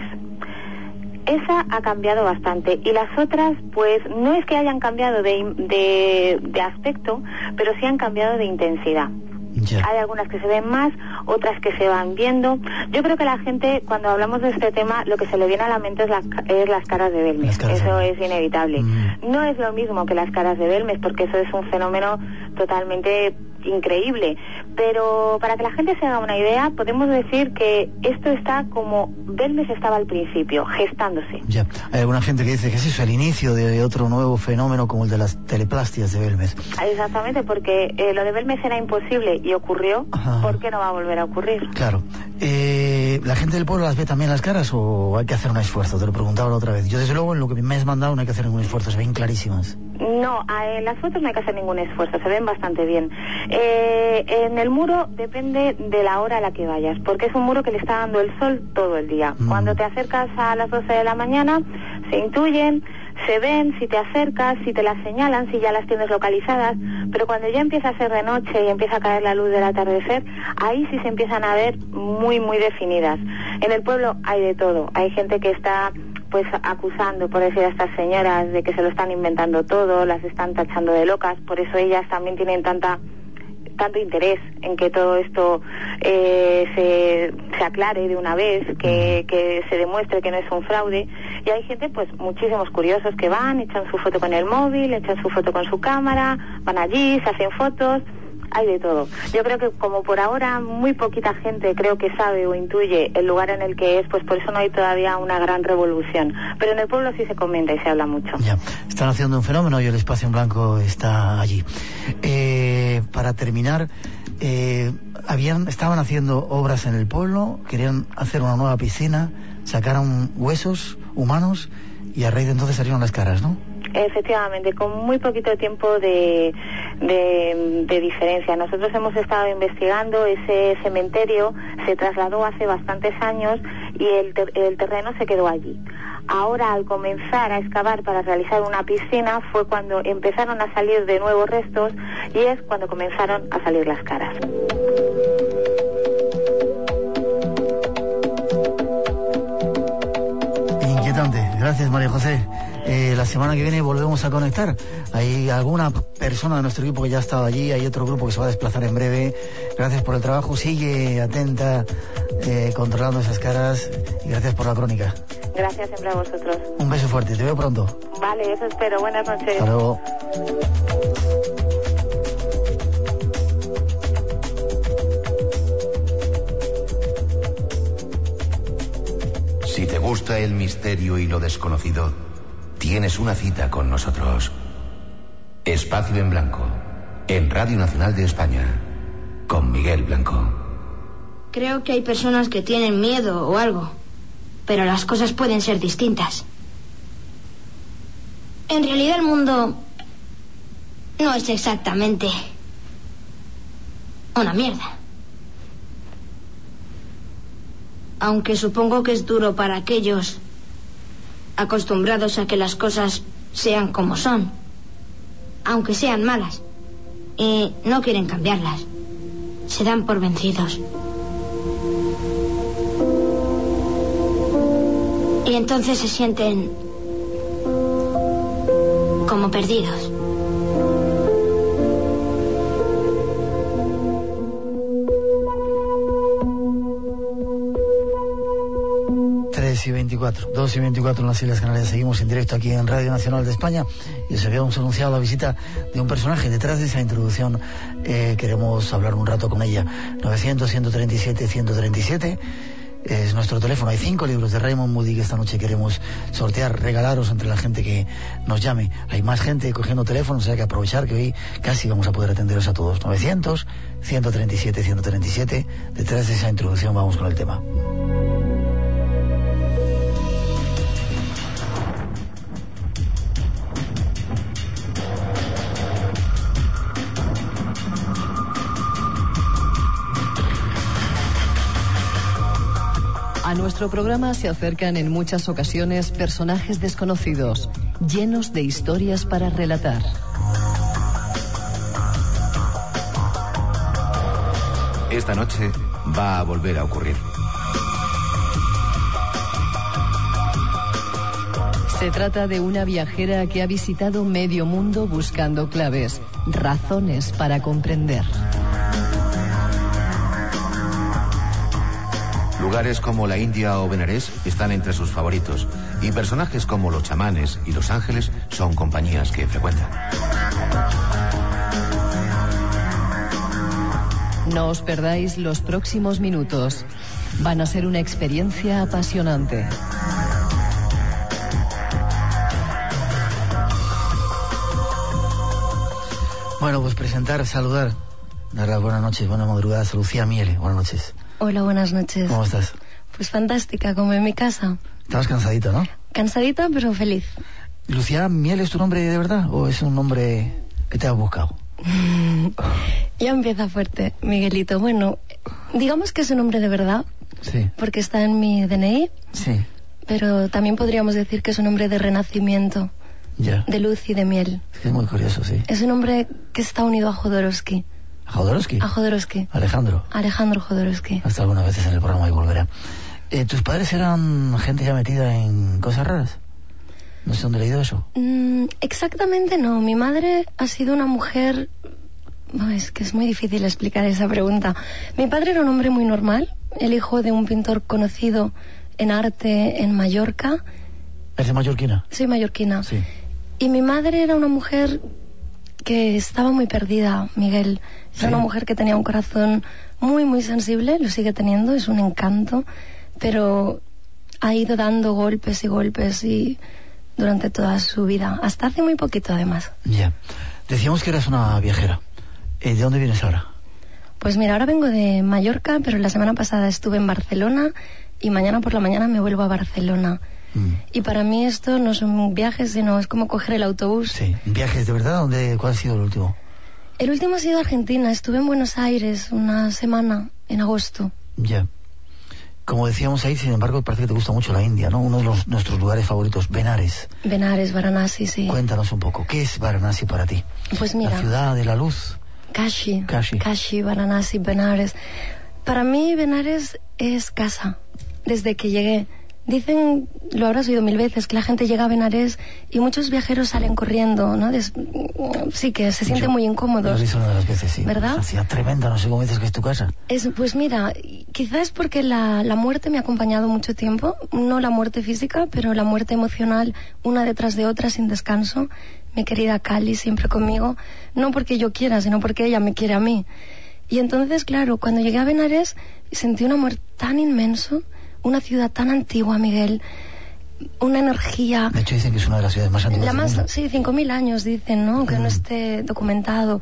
Speaker 7: Esa ha cambiado bastante y las otras pues no es que hayan cambiado de aspecto, pero sí han cambiado de intensidad.
Speaker 2: Ya.
Speaker 7: Hay algunas que se ven más, otras que se van viendo. Yo creo que la gente, cuando hablamos de este tema, lo que se le viene a la mente es las caras de Belmes. Eso es inevitable. No es lo mismo que las caras de Belmes, porque eso es un fenómeno totalmente increíble. Pero para que la gente se haga una idea, podemos decir que esto está como Belmes estaba al principio, gestándose.
Speaker 2: Ya. Hay alguna gente que dice que es eso, el inicio de otro nuevo fenómeno como el de las teleplastias de Belmes.
Speaker 7: Exactamente, porque lo de Belmes era imposible y ocurrió.
Speaker 2: Ajá.
Speaker 7: ¿Por qué no va a volver a ocurrir?
Speaker 2: Claro. ¿La gente del pueblo las ve también las caras o hay que hacer un esfuerzo? Te lo preguntaba la otra vez. Yo desde luego en lo que me has mandado no hay que hacer ningún esfuerzo, se ven clarísimas.
Speaker 7: No, en las fotos no hay que hacer ningún esfuerzo, se ven bastante bien. En el muro depende de la hora a la que vayas, porque es un muro que le está dando el sol todo el día. Cuando te acercas a las 12 de la mañana, se intuyen, se ven, si te acercas, si te las señalan, si ya las tienes localizadas, pero cuando ya empieza a ser de noche y empieza a caer la luz del atardecer, ahí sí se empiezan a ver muy, muy definidas. En el pueblo hay de todo, hay gente que está pues acusando, por decir, a estas señoras de que se lo están inventando todo, las están tachando de locas, por eso ellas también tienen tanto interés en que todo esto se aclare de una vez, que se demuestre que no es un fraude. Y hay gente, pues muchísimos curiosos que van, echan su foto con el móvil, echan su foto con su cámara, van allí, se hacen fotos, hay de todo. Yo creo que como por ahora muy poquita gente creo que sabe o intuye el lugar en el que es, pues por eso no hay todavía una gran revolución. Pero en el pueblo sí se comenta y se habla mucho.
Speaker 2: Ya, están haciendo un fenómeno y el espacio en blanco está allí. Para terminar, estaban haciendo obras en el pueblo, querían hacer una nueva piscina, sacaron huesos humanos y a raíz de entonces salieron las caras, ¿no?
Speaker 7: Efectivamente, con muy poquito tiempo de diferencia. Nosotros hemos estado investigando, ese cementerio se trasladó hace bastantes años y el terreno se quedó allí. Ahora, al comenzar a excavar para realizar una piscina, fue cuando empezaron a salir de nuevo restos y es cuando comenzaron a salir las caras.
Speaker 2: Inquietante. Gracias, María José. La semana que viene volvemos a conectar. Hay alguna persona de nuestro equipo que ya ha estado allí, hay otro grupo que se va a desplazar en breve. Gracias por el trabajo, sigue atenta, controlando esas caras y gracias por la crónica.
Speaker 7: Gracias siempre a vosotros.
Speaker 2: Un beso fuerte, te veo pronto.
Speaker 7: Vale, eso espero. Buenas noches.
Speaker 2: Hasta luego.
Speaker 4: Si te gusta el misterio y lo desconocido, tienes una cita con nosotros. Espacio en Blanco, en Radio Nacional de España, con Miguel Blanco.
Speaker 8: Creo que hay personas que tienen miedo o algo, pero las cosas pueden ser distintas. En realidad el mundo no es exactamente una mierda. Aunque supongo que es duro para aquellos acostumbrados a que las cosas sean como son, aunque sean malas, y no quieren cambiarlas. Se dan por vencidos. Y entonces se sienten como perdidos.
Speaker 2: Y 24, 2 y 24 en las Islas Canarias. Seguimos en directo aquí en Radio Nacional de España y os habíamos anunciado la visita de un personaje. Detrás de esa introducción queremos hablar un rato con ella. 900-137-137 es nuestro teléfono. Hay 5 libros de Raymond Moody que esta noche queremos sortear, regalaros entre la gente que nos llame. Hay más gente cogiendo teléfonos, hay que aprovechar que hoy casi vamos a poder atenderos a todos. 900-137-137. Detrás de esa introducción vamos con el tema.
Speaker 3: A nuestro programa se acercan en muchas ocasiones personajes desconocidos, llenos de historias para relatar.
Speaker 4: Esta noche va a volver a ocurrir.
Speaker 3: Se trata de una viajera que ha visitado medio mundo buscando claves, razones para comprender.
Speaker 4: Lugares como la India o Benarés están entre sus favoritos, y personajes como los chamanes y los ángeles son compañías que frecuentan.
Speaker 3: No os perdáis los próximos minutos. Van a ser una experiencia apasionante.
Speaker 2: Bueno, pues presentar, saludar, dar las buenas noches, buenas madrugadas a Lucía Miele. Buenas noches.
Speaker 9: Hola, buenas noches.
Speaker 2: ¿Cómo estás?
Speaker 9: Pues fantástica, como en mi casa.
Speaker 2: Estabas cansadita, ¿no?
Speaker 9: Cansadita, pero feliz.
Speaker 2: ¿Lucía Miele es tu nombre de verdad o es un nombre que te has buscado?
Speaker 9: Ya empieza fuerte, Miguelito. Bueno, digamos que es un nombre de verdad.
Speaker 2: Sí.
Speaker 9: Porque está en mi DNI.
Speaker 2: Sí.
Speaker 9: Pero también podríamos decir que es un nombre de renacimiento.
Speaker 2: Ya.
Speaker 9: De luz y de miel.
Speaker 2: Es muy curioso, sí.
Speaker 9: Es un nombre que está unido a Jodorowsky.
Speaker 2: ¿A Jodorowsky?
Speaker 9: A Jodorowsky.
Speaker 2: Alejandro
Speaker 9: Jodorowsky.
Speaker 2: Hasta algunas veces en el programa y volverá. ¿Tus padres eran gente ya metida en cosas raras? No sé dónde he leído eso.
Speaker 9: Exactamente no. Mi madre ha sido una mujer... No, es que es muy difícil explicar esa pregunta. Mi padre era un hombre muy normal, el hijo de un pintor conocido en arte en Mallorca.
Speaker 2: ¿Eres mallorquina?
Speaker 9: Soy mallorquina.
Speaker 2: Sí.
Speaker 9: Y mi madre era una mujer que estaba muy perdida, Miguel. Era una mujer que tenía un corazón muy, muy sensible, lo sigue teniendo, es un encanto, pero ha ido dando golpes y golpes y durante toda su vida, hasta hace muy poquito además.
Speaker 2: Ya. Decíamos que eras una viajera. ¿De dónde vienes ahora?
Speaker 9: Pues mira, ahora vengo de Mallorca, pero la semana pasada estuve en Barcelona y mañana por la mañana me vuelvo a Barcelona. Y para mí esto no son viajes, sino es como coger el autobús.
Speaker 2: Sí, ¿viajes de verdad? ¿Cuál ha sido el último?
Speaker 9: El último ha sido Argentina. Estuve en Buenos Aires una semana, en agosto.
Speaker 2: Ya. Como decíamos ahí, sin embargo, parece que te gusta mucho la India, ¿no? Uno de nuestros lugares favoritos, Benares.
Speaker 9: Benares, Varanasi, sí.
Speaker 2: Cuéntanos un poco, ¿qué es Varanasi para ti?
Speaker 9: Pues mira...
Speaker 2: La ciudad de la luz.
Speaker 9: Kashi, Varanasi, Benares. Para mí, Benares es casa, desde que llegué. Dicen, lo habrás oído 1000 veces, que la gente llega a Benares y muchos viajeros salen corriendo, ¿no? Sí, que se sienten muy incómodos.
Speaker 2: Lo he visto una de las veces, sí.
Speaker 9: ¿Verdad?
Speaker 2: Hacía tremenda, no sé cómo dices que es tu casa.
Speaker 9: Pues mira, quizás porque la muerte me ha acompañado mucho tiempo, no la muerte física, pero la muerte emocional, una detrás de otra, sin descanso. Mi querida Cali siempre conmigo, no porque yo quiera, sino porque ella me quiere a mí. Y entonces, claro, cuando llegué a Benares sentí un amor tan inmenso. Una ciudad tan antigua, Miguel, una energía...
Speaker 2: De hecho dicen que es una de las ciudades más antiguas del mundo.
Speaker 9: Sí, 5.000 años dicen, ¿no? Que no esté documentado.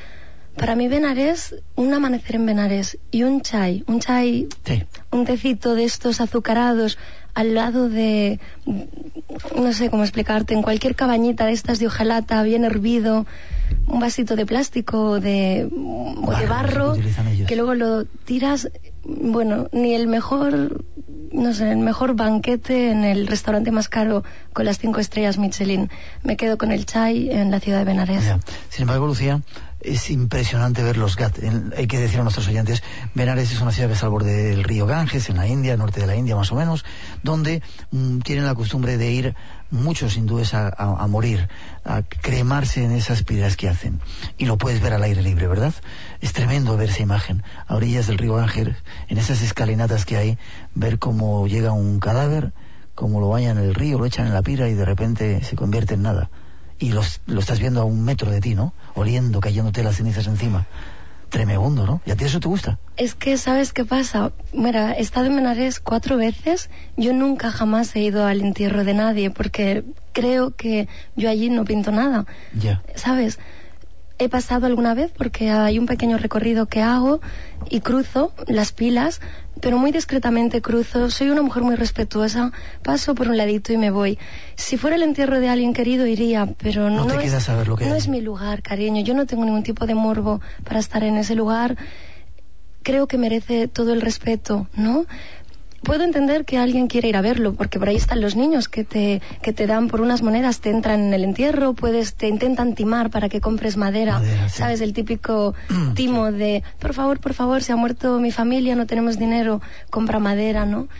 Speaker 9: Para mí Benares, un amanecer en Benares y un chai,
Speaker 2: sí.
Speaker 9: Un tecito de estos azucarados al lado de... No sé cómo explicarte, en cualquier cabañita de estas de hojalata, bien hervido, un vasito de plástico o de barro, que luego lo tiras. Bueno, ni el mejor, no sé, el mejor banquete en el restaurante más caro con las 5 estrellas Michelin. Me quedo con el chai en la ciudad de Benares.
Speaker 2: Ya. Sin embargo, Lucía, es impresionante ver los Ghat. Hay que decir a nuestros oyentes, Benares es una ciudad que está al borde del río Ganges, en la India, norte de la India más o menos, donde tienen la costumbre de ir muchos hindúes a morir, a cremarse en esas piedras que hacen. Y lo puedes ver al aire libre, ¿verdad? Es tremendo ver esa imagen, a orillas del río Ganges, en esas escalinatas que hay, ver cómo llega un cadáver, cómo lo bañan en el río, lo echan en la pira y de repente se convierte en nada. Y lo estás viendo a 1 metro de ti, ¿no? Oliendo, cayéndote las cenizas encima. Tremendo, ¿no? ¿Y a ti eso te gusta?
Speaker 9: Es que, ¿sabes qué pasa? Mira, he estado en Benares 4 veces. Yo nunca jamás he ido al entierro de nadie porque creo que yo allí no pinto nada.
Speaker 2: Ya.
Speaker 9: ¿Sabes? He pasado alguna vez porque hay un pequeño recorrido que hago y cruzo las pilas, pero muy discretamente cruzo. Soy una mujer muy respetuosa, paso por un ladito y me voy. Si fuera el entierro de alguien querido iría, pero no
Speaker 2: te quedas a ver lo que
Speaker 9: no
Speaker 2: hay.
Speaker 9: Es mi lugar, cariño. Yo no tengo ningún tipo de morbo para estar en ese lugar. Creo que merece todo el respeto, ¿no? Puedo entender que alguien quiera ir a verlo, porque por ahí están los niños que te dan por unas monedas, te entran en el entierro, te intentan timar para que compres madera, sí. ¿Sabes? El típico timo de, por favor, se ha muerto mi familia, no tenemos dinero, compra madera, ¿no?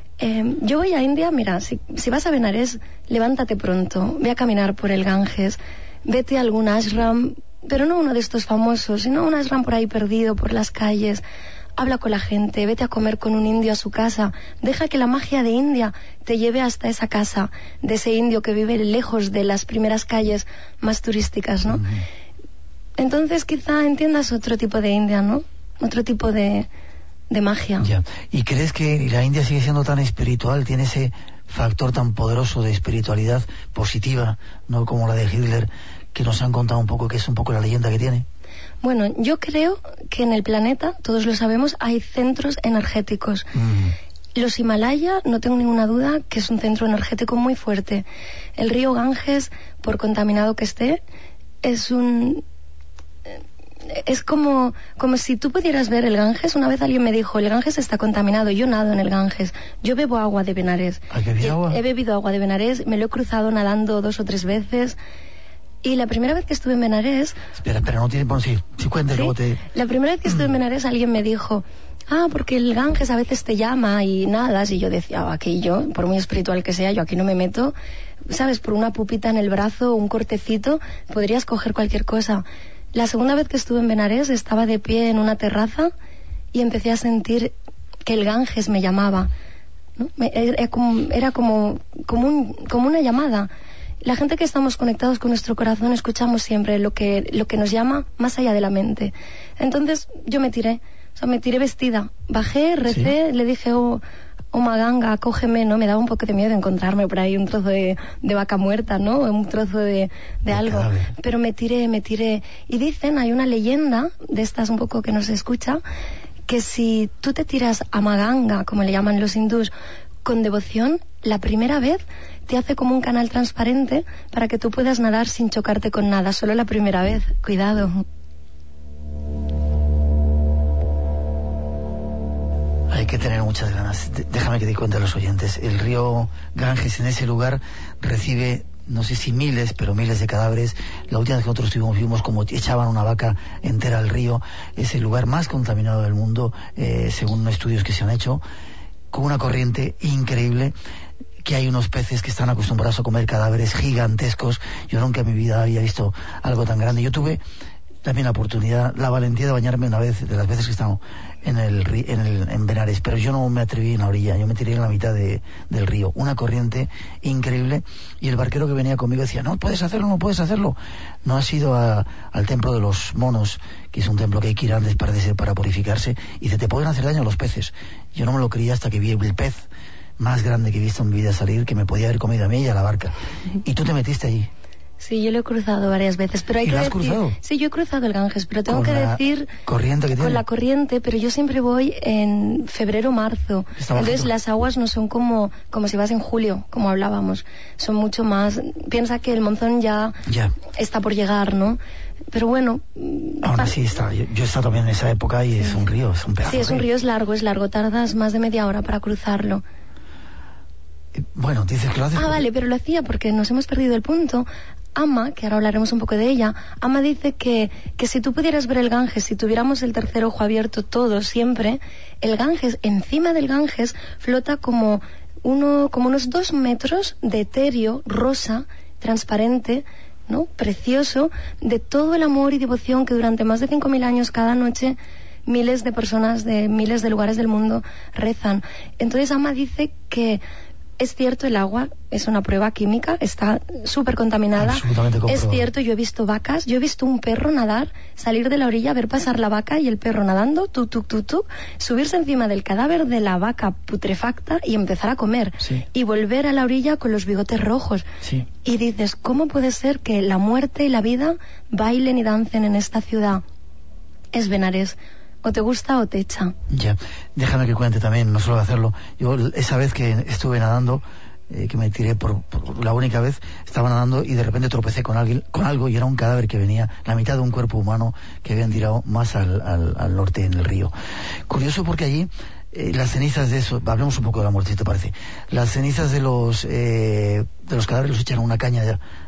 Speaker 9: Yo voy a India, mira, si vas a Benares, levántate pronto, ve a caminar por el Ganges, vete a algún ashram, pero no uno de estos famosos, sino un ashram por ahí perdido por las calles. Habla con la gente, vete a comer con un indio a su casa, deja que la magia de India te lleve hasta esa casa de ese indio que vive lejos de las primeras calles más turísticas, ¿no? Entonces quizá entiendas otro tipo de India, ¿no? Otro tipo de magia.
Speaker 2: Ya. ¿Y crees que la India sigue siendo tan espiritual? ¿Tiene ese factor tan poderoso de espiritualidad positiva, no como la de Hitler, que nos han contado un poco, que es un poco la leyenda que tiene?
Speaker 9: Bueno, yo creo que en el planeta, todos lo sabemos, hay centros energéticos. Los Himalaya, no tengo ninguna duda, que es un centro energético muy fuerte. El río Ganges, por contaminado que esté, es como si tú pudieras ver el Ganges. Una vez alguien me dijo, el Ganges está contaminado, yo nado en el Ganges, yo bebo agua de Benares.
Speaker 2: ¿Has bebido agua?
Speaker 9: He bebido agua de Benares, me lo he cruzado nadando 2 o 3 veces. Y la primera vez que estuve en Benares...
Speaker 2: Espera, no tiene... Bueno, sí, cuenta, luego te...
Speaker 9: La primera vez que estuve en Benares alguien me dijo, porque el Ganges a veces te llama y nadas. Y yo decía, aquí yo, por muy espiritual que sea, yo aquí no me meto. ¿Sabes? Por una pupita en el brazo, un cortecito, podrías coger cualquier cosa. La segunda vez que estuve en Benares estaba de pie en una terraza y empecé a sentir que el Ganges me llamaba, ¿no? Era como una llamada. La gente que estamos conectados con nuestro corazón escuchamos siempre lo que nos llama más allá de la mente. Entonces yo me tiré vestida, bajé, recé, ¿sí? Le dije, oh Maganga, cógeme, ¿no? Me daba un poco de miedo encontrarme por ahí un trozo de vaca muerta, ¿no? Un trozo de algo. Pero me tiré. Y dicen, hay una leyenda de estas un poco que nos escucha, que si tú te tiras a Maganga, como le llaman los hindús, con devoción, la primera vez te hace como un canal transparente para que tú puedas nadar sin chocarte con nada, solo la primera vez. Cuidado.
Speaker 2: Hay que tener muchas ganas. Déjame que te cuente a los oyentes. El río Ganges en ese lugar recibe, no sé si miles, pero miles de cadáveres. La última vez que nosotros vimos como echaban una vaca entera al río. Es el lugar más contaminado del mundo, según estudios que se han hecho, con una corriente increíble, que hay unos peces que están acostumbrados a comer cadáveres gigantescos. Yo nunca en mi vida había visto algo tan grande. Yo tuve también la oportunidad, la valentía de bañarme una vez, de las veces que he estado en Benares, pero yo no me atreví en la orilla, yo me tiré en la mitad del río. Una corriente increíble, y el barquero que venía conmigo decía, no puedes hacerlo. No has ido al templo de los monos, que es un templo que hay que ir antes para purificarse, y te pueden hacer daño a los peces. Yo no me lo creía hasta que vi el pez más grande que he visto en mi vida salir, que me podía haber comido a mí y a la barca. Y tú te metiste allí.
Speaker 9: Sí, yo lo he cruzado varias veces, pero hay que
Speaker 2: ¿Y lo has
Speaker 9: decir...
Speaker 2: cruzado?
Speaker 9: Sí, yo he cruzado el Ganges, pero tengo que decir...
Speaker 2: corriente que tiene.
Speaker 9: Con la corriente, pero yo siempre voy en febrero, marzo. Entonces las aguas no son como si vas en julio, como hablábamos. Son mucho más... Piensa que el monzón ya está por llegar, ¿no? Pero bueno...
Speaker 2: Aún así está. Yo he estado también en esa época y es un río, es un pedazo.
Speaker 9: Sí, es un río, es largo. Tardas más de media hora para cruzarlo.
Speaker 2: Bueno, dices que lo haces...
Speaker 9: Vale, pero lo hacía porque nos hemos perdido el punto. Ama, que ahora hablaremos un poco de ella, Ama dice que si tú pudieras ver el Ganges, si tuviéramos el tercer ojo abierto todo, siempre, el Ganges, encima del Ganges, flota como unos 2 metros de etéreo, rosa, transparente, ¿no? Precioso, de todo el amor y devoción que durante más de 5.000 años cada noche miles de personas de miles de lugares del mundo rezan. Entonces Ama dice que es cierto, el agua es una prueba química, está súper contaminada. Es cierto, yo he visto vacas, yo he visto un perro nadar, salir de la orilla, ver pasar la vaca y el perro nadando, subirse encima del cadáver de la vaca putrefacta y empezar a comer.
Speaker 2: Sí.
Speaker 9: Y volver a la orilla con los bigotes rojos.
Speaker 2: Sí.
Speaker 9: Y dices, ¿cómo puede ser que la muerte y la vida bailen y dancen en esta ciudad? Es Benares. O te gusta o te echa. Ya,
Speaker 2: déjame que cuente también, no suelo hacerlo. Yo esa vez que estuve nadando, que me tiré por la única vez, estaba nadando y de repente tropecé con algo y era un cadáver que venía, la mitad de un cuerpo humano que habían tirado más al norte en el río. Curioso porque allí las cenizas de eso, hablemos un poco de la muerte si te parece, las cenizas de los cadáveres los echan a una caña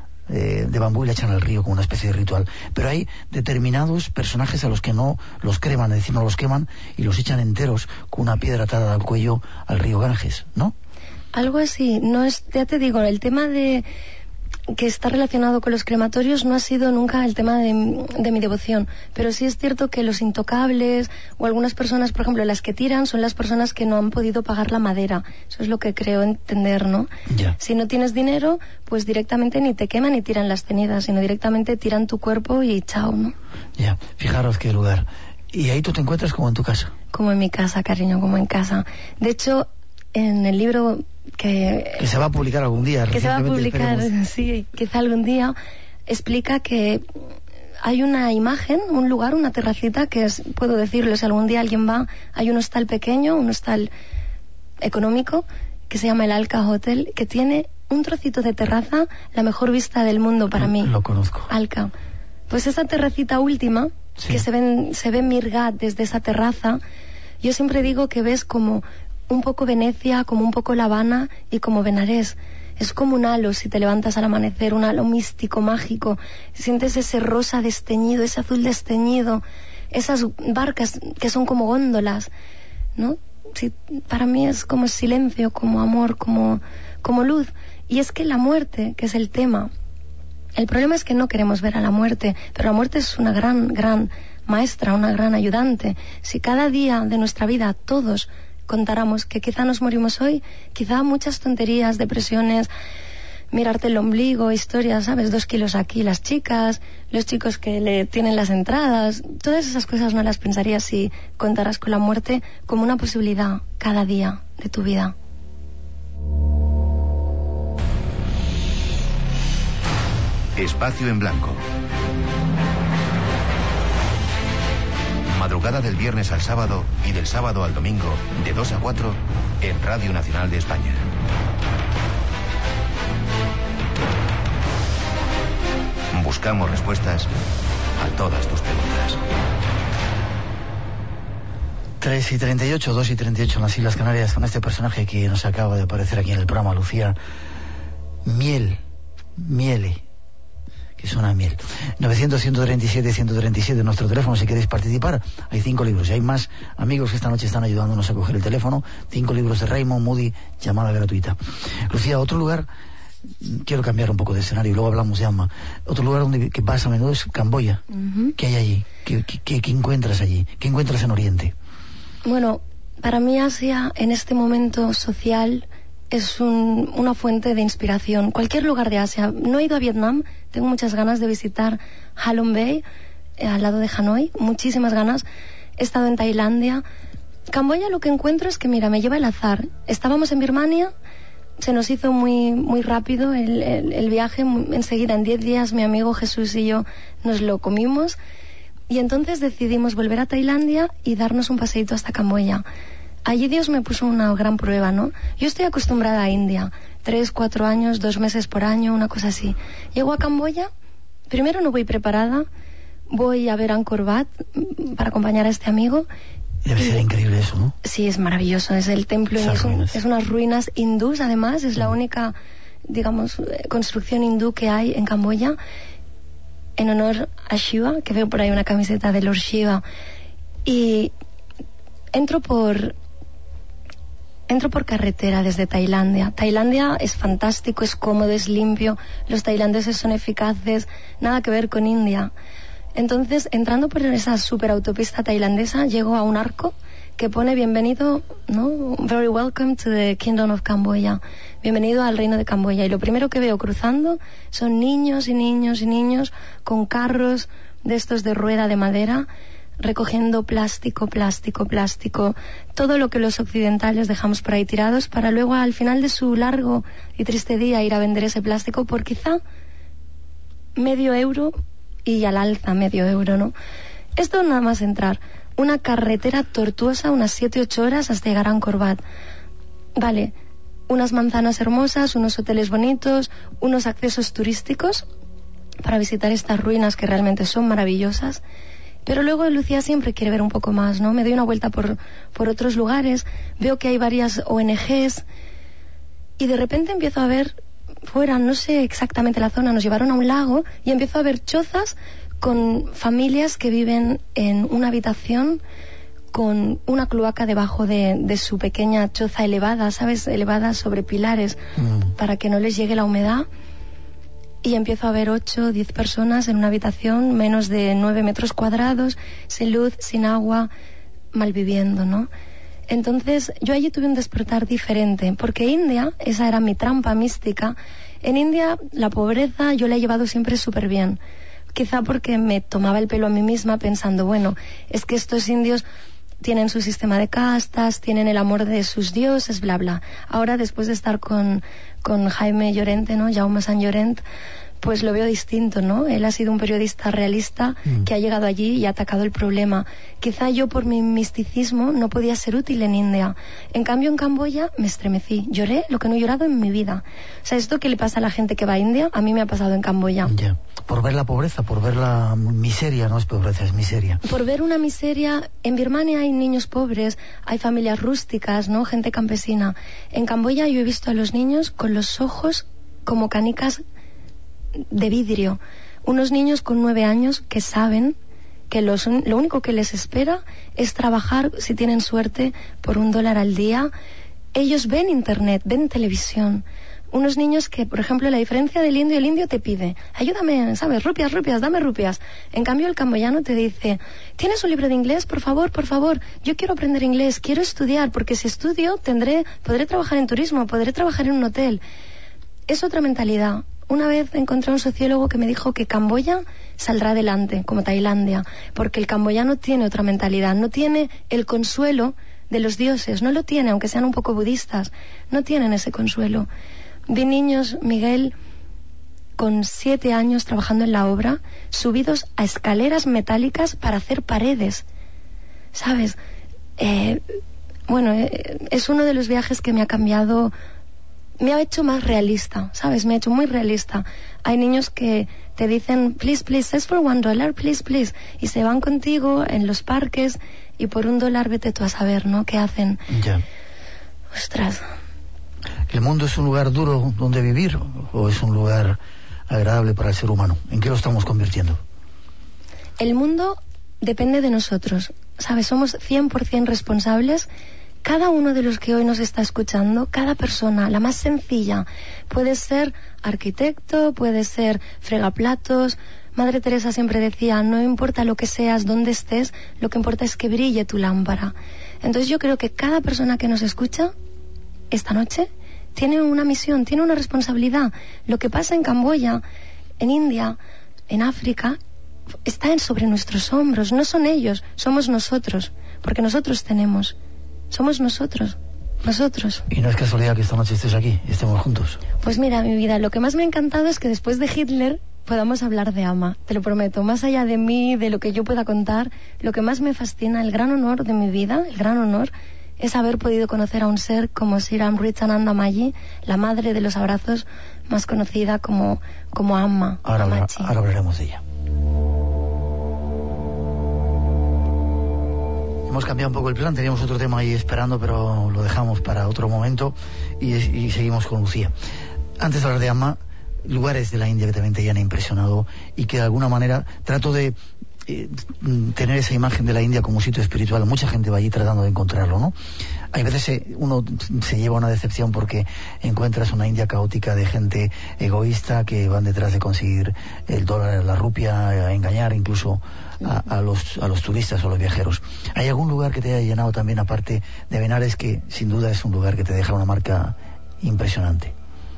Speaker 2: de bambú y le echan al río como una especie de ritual, pero hay determinados personajes a los que no los creman, es decir, no los queman y los echan enteros con una piedra atada al cuello al río Ganges, ¿no?
Speaker 9: Algo así, no es, ya te digo, el tema de que está relacionado con los crematorios no ha sido nunca el tema de mi devoción, pero sí es cierto que los intocables o algunas personas, por ejemplo, las que tiran son las personas que no han podido pagar la madera. Eso es lo que creo entender, ¿no?
Speaker 2: Ya.
Speaker 9: Si no tienes dinero, pues directamente ni te queman ni tiran las cenizas, sino directamente tiran tu cuerpo y chao, ¿no?
Speaker 2: Ya, fijaros qué lugar. ¿Y ahí tú te encuentras como en tu casa?
Speaker 9: Como en mi casa, cariño, como en casa. De hecho, en el libro que
Speaker 2: se va a publicar algún día.
Speaker 9: Que se va a publicar, sí, quizá algún día, explica que hay una imagen, un lugar, una terracita que es, puedo decirlo, si algún día alguien va, hay un hostal pequeño, un hostal económico, que se llama el Alca Hotel, que tiene un trocito de terraza, la mejor vista del mundo para mí.
Speaker 2: Lo conozco.
Speaker 9: Alca. Pues esa terracita última, sí, que se ve Mirgat desde esa terraza, yo siempre digo que ves como un poco Venecia, como un poco La Habana y como Benares. Es como un halo si te levantas al amanecer, un halo místico, mágico. Sientes ese rosa desteñido, ese azul desteñido, esas barcas que son como góndolas, ¿no? Sí, para mí es como silencio, como amor, como luz. Y es que la muerte, que es el tema, el problema es que no queremos ver a la muerte, pero la muerte es una gran maestra, una gran ayudante. Si cada día de nuestra vida todos contáramos que quizá nos morimos hoy, quizá muchas tonterías, depresiones, mirarte el ombligo, historias, ¿sabes? 2 kilos aquí las chicas, los chicos que le tienen las entradas, todas esas cosas no las pensarías si contaras con la muerte como una posibilidad cada día de tu vida.
Speaker 4: Espacio en Blanco. Madrugada del viernes al sábado y del sábado al domingo, de 2 a 4, en Radio Nacional de España. Buscamos respuestas a todas tus preguntas.
Speaker 2: 3:38, 2:38 en las Islas Canarias, con este personaje que nos acaba de aparecer aquí en el programa, Lucía Miele, que suena a miel. 900-137-137 nuestro teléfono si queréis participar. Hay 5 libros y hay más amigos que esta noche están ayudándonos a coger el teléfono. 5 libros de Raymond Moody, llamada gratuita. Lucía, otro lugar, quiero cambiar un poco de escenario y luego hablamos de Amma. Otro lugar que vas a menudo es Camboya. ¿Qué hay allí? ¿Qué encuentras allí? ¿Qué encuentras en Oriente?
Speaker 9: Bueno, para mí Asia en este momento social es una fuente de inspiración. Cualquier lugar de Asia. No he ido a Vietnam, tengo muchas ganas de visitar Halong Bay, al lado de Hanoi, muchísimas ganas. He estado en Tailandia. Camboya lo que encuentro es que, mira, me lleva el azar. Estábamos en Birmania, se nos hizo muy rápido el viaje. Enseguida, en 10 días, mi amigo Jesús y yo nos lo comimos. Y entonces decidimos volver a Tailandia y darnos un paseíto hasta Camboya. Allí Dios me puso una gran prueba, ¿no? Yo estoy acostumbrada a India, 3, 4 años, 2 meses por año, una cosa así. Llego a Camboya, primero no voy preparada, voy a ver Angkor Wat para acompañar a este amigo.
Speaker 2: Debe ser increíble eso, ¿no?
Speaker 9: Sí, es maravilloso, es el templo, es unas ruinas hindús, además, es la única, digamos, construcción hindú que hay en Camboya, en honor a Shiva, que veo por ahí una camiseta de Lord Shiva. Y entro por carretera desde Tailandia. Tailandia es fantástico, es cómodo, es limpio, los tailandeses son eficaces, nada que ver con India. Entonces, entrando por esa superautopista tailandesa, llego a un arco que pone bienvenido, ¿no? Very welcome to the Kingdom of Camboya. Bienvenido al reino de Camboya. Y lo primero que veo cruzando son niños y niños y niños con carros de estos de rueda de madera, recogiendo plástico, todo lo que los occidentales dejamos por ahí tirados, para luego al final de su largo y triste día ir a vender ese plástico por quizá €1 y al alza €1, ¿no? Esto nada más entrar. Una carretera tortuosa, unas 7-8 horas hasta llegar a Angkor Wat. Vale, unas manzanas hermosas, unos hoteles bonitos, unos accesos turísticos para visitar estas ruinas que realmente son maravillosas. Pero luego Lucía siempre quiere ver un poco más, ¿no? Me doy una vuelta por otros lugares, veo que hay varias ONGs y de repente empiezo a ver fuera, no sé exactamente la zona, nos llevaron a un lago y empiezo a ver chozas con familias que viven en una habitación con una cloaca debajo de su pequeña choza elevada, ¿sabes? Elevada sobre pilares para que no les llegue la humedad. Y empiezo a ver 8, 10 personas en una habitación, menos de 9 metros cuadrados, sin luz, sin agua, malviviendo, ¿no? Entonces, yo allí tuve un despertar diferente, porque India, esa era mi trampa mística. En India, la pobreza yo la he llevado siempre súper bien. Quizá porque me tomaba el pelo a mí misma pensando, bueno, es que estos indios tienen su sistema de castas, tienen el amor de sus dioses, bla, bla. Ahora, después de estar con Jaime Llorente, ¿no? Jaume Sant Llorent, pues lo veo distinto, ¿no? Él ha sido un periodista realista que ha llegado allí y ha atacado el problema. Quizá yo, por mi misticismo, no podía ser útil en India. En cambio, en Camboya me estremecí. Lloré lo que no he llorado en mi vida. O sea, esto que le pasa a la gente que va a India, a mí me ha pasado en Camboya.
Speaker 2: Ya. Por ver la pobreza, por ver la miseria, no es pobreza, es miseria.
Speaker 9: Por ver una miseria. En Birmania hay niños pobres, hay familias rústicas, ¿no? Gente campesina. En Camboya yo he visto a los niños con los ojos como canicas de vidrio. Unos niños con 9 años que saben que lo único que les espera es trabajar, si tienen suerte, por $1 al día. Ellos ven internet, ven televisión. Unos niños que, por ejemplo, la diferencia del indio, el indio te pide, ayúdame, ¿sabes? Rupias, dame rupias. En cambio, el camboyano te dice, ¿tienes un libro de inglés? Por favor, yo quiero aprender inglés, quiero estudiar, porque si estudio podré trabajar en turismo, podré trabajar en un hotel. Es otra mentalidad. Una vez encontré a un sociólogo que me dijo que Camboya saldrá adelante, como Tailandia, porque el camboyano tiene otra mentalidad, no tiene el consuelo de los dioses, no lo tiene, aunque sean un poco budistas, no tienen ese consuelo. Vi niños, Miguel, con 7 años trabajando en la obra, subidos a escaleras metálicas para hacer paredes, ¿sabes? Es uno de los viajes que me ha cambiado. Me ha hecho más realista, ¿sabes? Me ha hecho muy realista. Hay niños que te dicen, please, it's for $1, please. Y se van contigo en los parques y por $1 vete tú a saber, ¿no? ¿Qué hacen?
Speaker 2: Ya.
Speaker 9: Ostras.
Speaker 2: ¿El mundo es un lugar duro donde vivir o es un lugar agradable para el ser humano? ¿En qué lo estamos convirtiendo?
Speaker 9: El mundo depende de nosotros, ¿sabes? Somos 100% responsables. Cada uno de los que hoy nos está escuchando, cada persona, la más sencilla, puede ser arquitecto, puede ser fregaplatos. Madre Teresa siempre decía, no importa lo que seas, dónde estés, lo que importa es que brille tu lámpara. Entonces yo creo que cada persona que nos escucha esta noche tiene una misión, tiene una responsabilidad. Lo que pasa en Camboya, en India, en África, está sobre nuestros hombros. No son ellos, somos nosotros, porque nosotros tenemos. Somos nosotros. nosotros.
Speaker 2: Y no es casualidad que esta noche estés aquí y estemos juntos.
Speaker 9: Pues mira, mi vida, lo que más me ha encantado es que después de Hitler podamos hablar de Amma, te lo prometo. Más allá de mí, de lo que yo pueda contar, lo que más me fascina, el gran honor de mi vida, el gran honor, es haber podido conocer a un ser como Sri Amritananda Mayi, la madre de los abrazos, más conocida como Amma.
Speaker 2: Ahora hablaremos de ella. Hemos cambiado un poco el plan, teníamos otro tema ahí esperando, pero lo dejamos para otro momento y seguimos con Lucía. Antes de hablar de Amma, lugares de la India que también te hayan impresionado y que de alguna manera trato de tener esa imagen de la India como sitio espiritual. Mucha gente va allí tratando de encontrarlo, ¿no? Hay veces uno se lleva una decepción porque encuentras una India caótica de gente egoísta que van detrás de conseguir el dólar, la rupia, a engañar incluso a los turistas o a los viajeros. ¿Hay algún lugar que te haya llenado también, aparte de Benares, que sin duda es un lugar que te deja una marca impresionante?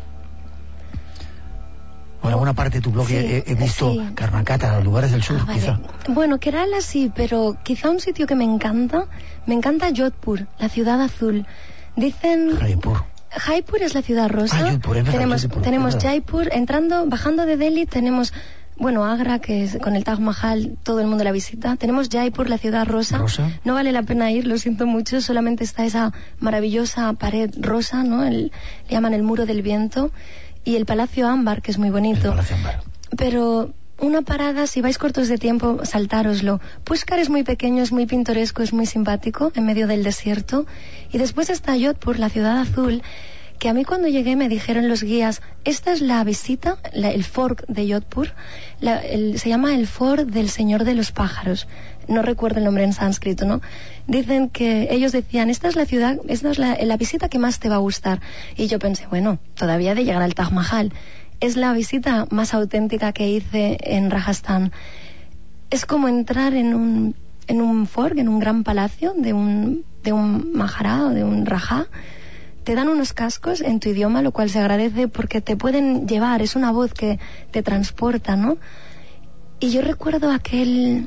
Speaker 2: En alguna parte de tu blog he visto Karnataka, lugares del sur,
Speaker 9: vale.
Speaker 2: quizá.
Speaker 9: Bueno, Kerala sí, pero quizá un sitio que me encanta Jodhpur, la ciudad azul. Dicen... Jaipur es la ciudad rosa.
Speaker 2: Jaipur, es verdad,
Speaker 9: tenemos Jaipur, bajando de Delhi tenemos... Bueno, Agra, que es con el Taj Mahal, todo el mundo la visita. Tenemos Jaipur, la ciudad rosa. No vale la pena ir, lo siento mucho. Solamente está esa maravillosa pared rosa, ¿no? Le llaman el muro del viento. Y el Palacio Ámbar, que es muy bonito. Pero una parada, si vais cortos de tiempo, saltároslo. Pushkar es muy pequeño, es muy pintoresco, es muy simpático, en medio del desierto. Y después está Jodhpur, la ciudad azul, que a mí cuando llegué me dijeron los guías, esta es la visita, el fort de Jodhpur, se llama el fort del Señor de los Pájaros. No recuerdo el nombre en sánscrito, ¿no? Dicen que ellos decían, esta es la ciudad, esta es la visita que más te va a gustar. Y yo pensé, bueno, todavía de llegar al Taj Mahal. Es la visita más auténtica que hice en Rajasthan. Es como entrar en un fort, en un gran palacio de un mahará o de un rajá. Te dan unos cascos en tu idioma, lo cual se agradece porque te pueden llevar, es una voz que te transporta, ¿no? Y yo recuerdo aquel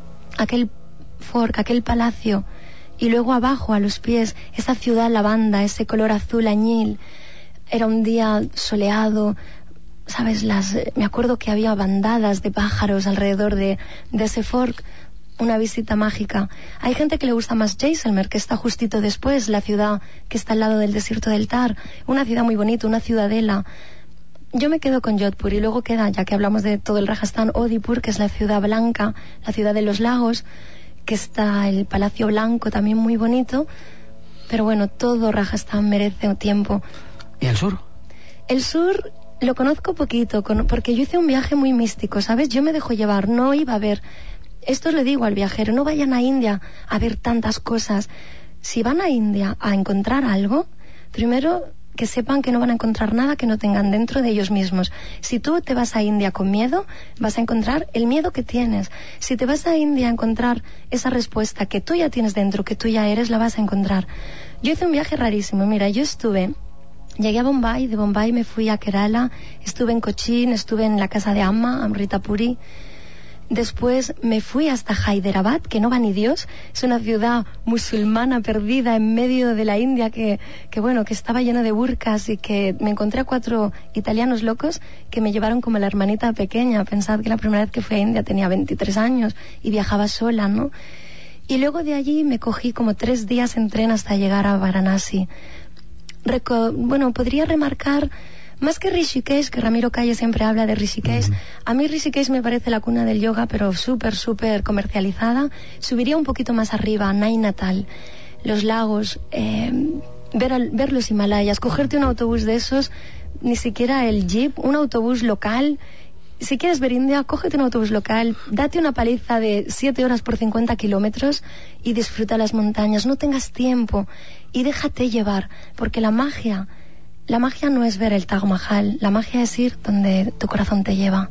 Speaker 9: fort, aquel palacio, y luego abajo, a los pies, esa ciudad lavanda, ese color azul añil. Era un día soleado, ¿sabes? Me acuerdo que había bandadas de pájaros alrededor de ese fort. Una visita mágica. Hay gente que le gusta más Jaisalmer, que está justito después, la ciudad que está al lado del desierto del Thar. Una ciudad muy bonita, una ciudadela. Yo me quedo con Jodhpur y luego queda, ya que hablamos de todo el Rajasthan, Odipur, que es la ciudad blanca, la ciudad de los lagos, que está el Palacio Blanco, también muy bonito. Pero bueno, todo Rajasthan merece tiempo.
Speaker 2: ¿Y el sur?
Speaker 9: El sur lo conozco poquito, porque yo hice un viaje muy místico, ¿sabes? Yo me dejo llevar, no iba a ver... Esto le digo al viajero, no vayan a India a ver tantas cosas. Si van a India a encontrar algo, primero que sepan que no van a encontrar nada que no tengan dentro de ellos mismos. Si tú te vas a India con miedo, vas a encontrar el miedo que tienes. Si te vas a India a encontrar esa respuesta que tú ya tienes dentro, que tú ya eres, la vas a encontrar. Yo hice un viaje rarísimo. Mira, llegué a Bombay, de Bombay me fui a Kerala, estuve en Cochin, estuve en la casa de Amma, Amrita Puri. Después me fui hasta Hyderabad, que no va ni Dios. Es una ciudad musulmana perdida en medio de la India que estaba llena de burkas, y que me encontré a 4 italianos locos que me llevaron como la hermanita pequeña. Pensad que la primera vez que fui a India tenía 23 años y viajaba sola, ¿no? Y luego de allí me cogí como 3 días en tren hasta llegar a Varanasi. Podría remarcar... Más que Rishikesh, que Ramiro Calle siempre habla de Rishikesh, a mí Rishikesh me parece la cuna del yoga, pero súper, súper comercializada. Subiría un poquito más arriba, a Nainital, los lagos, ver los Himalayas, cogerte un autobús de esos, ni siquiera el jeep, un autobús local. Si quieres ver India, cógete un autobús local, date una paliza de 7 horas por 50 kilómetros y disfruta las montañas. No tengas tiempo y déjate llevar, porque la magia no es ver el Taj Mahal, la magia es ir donde tu corazón te lleva.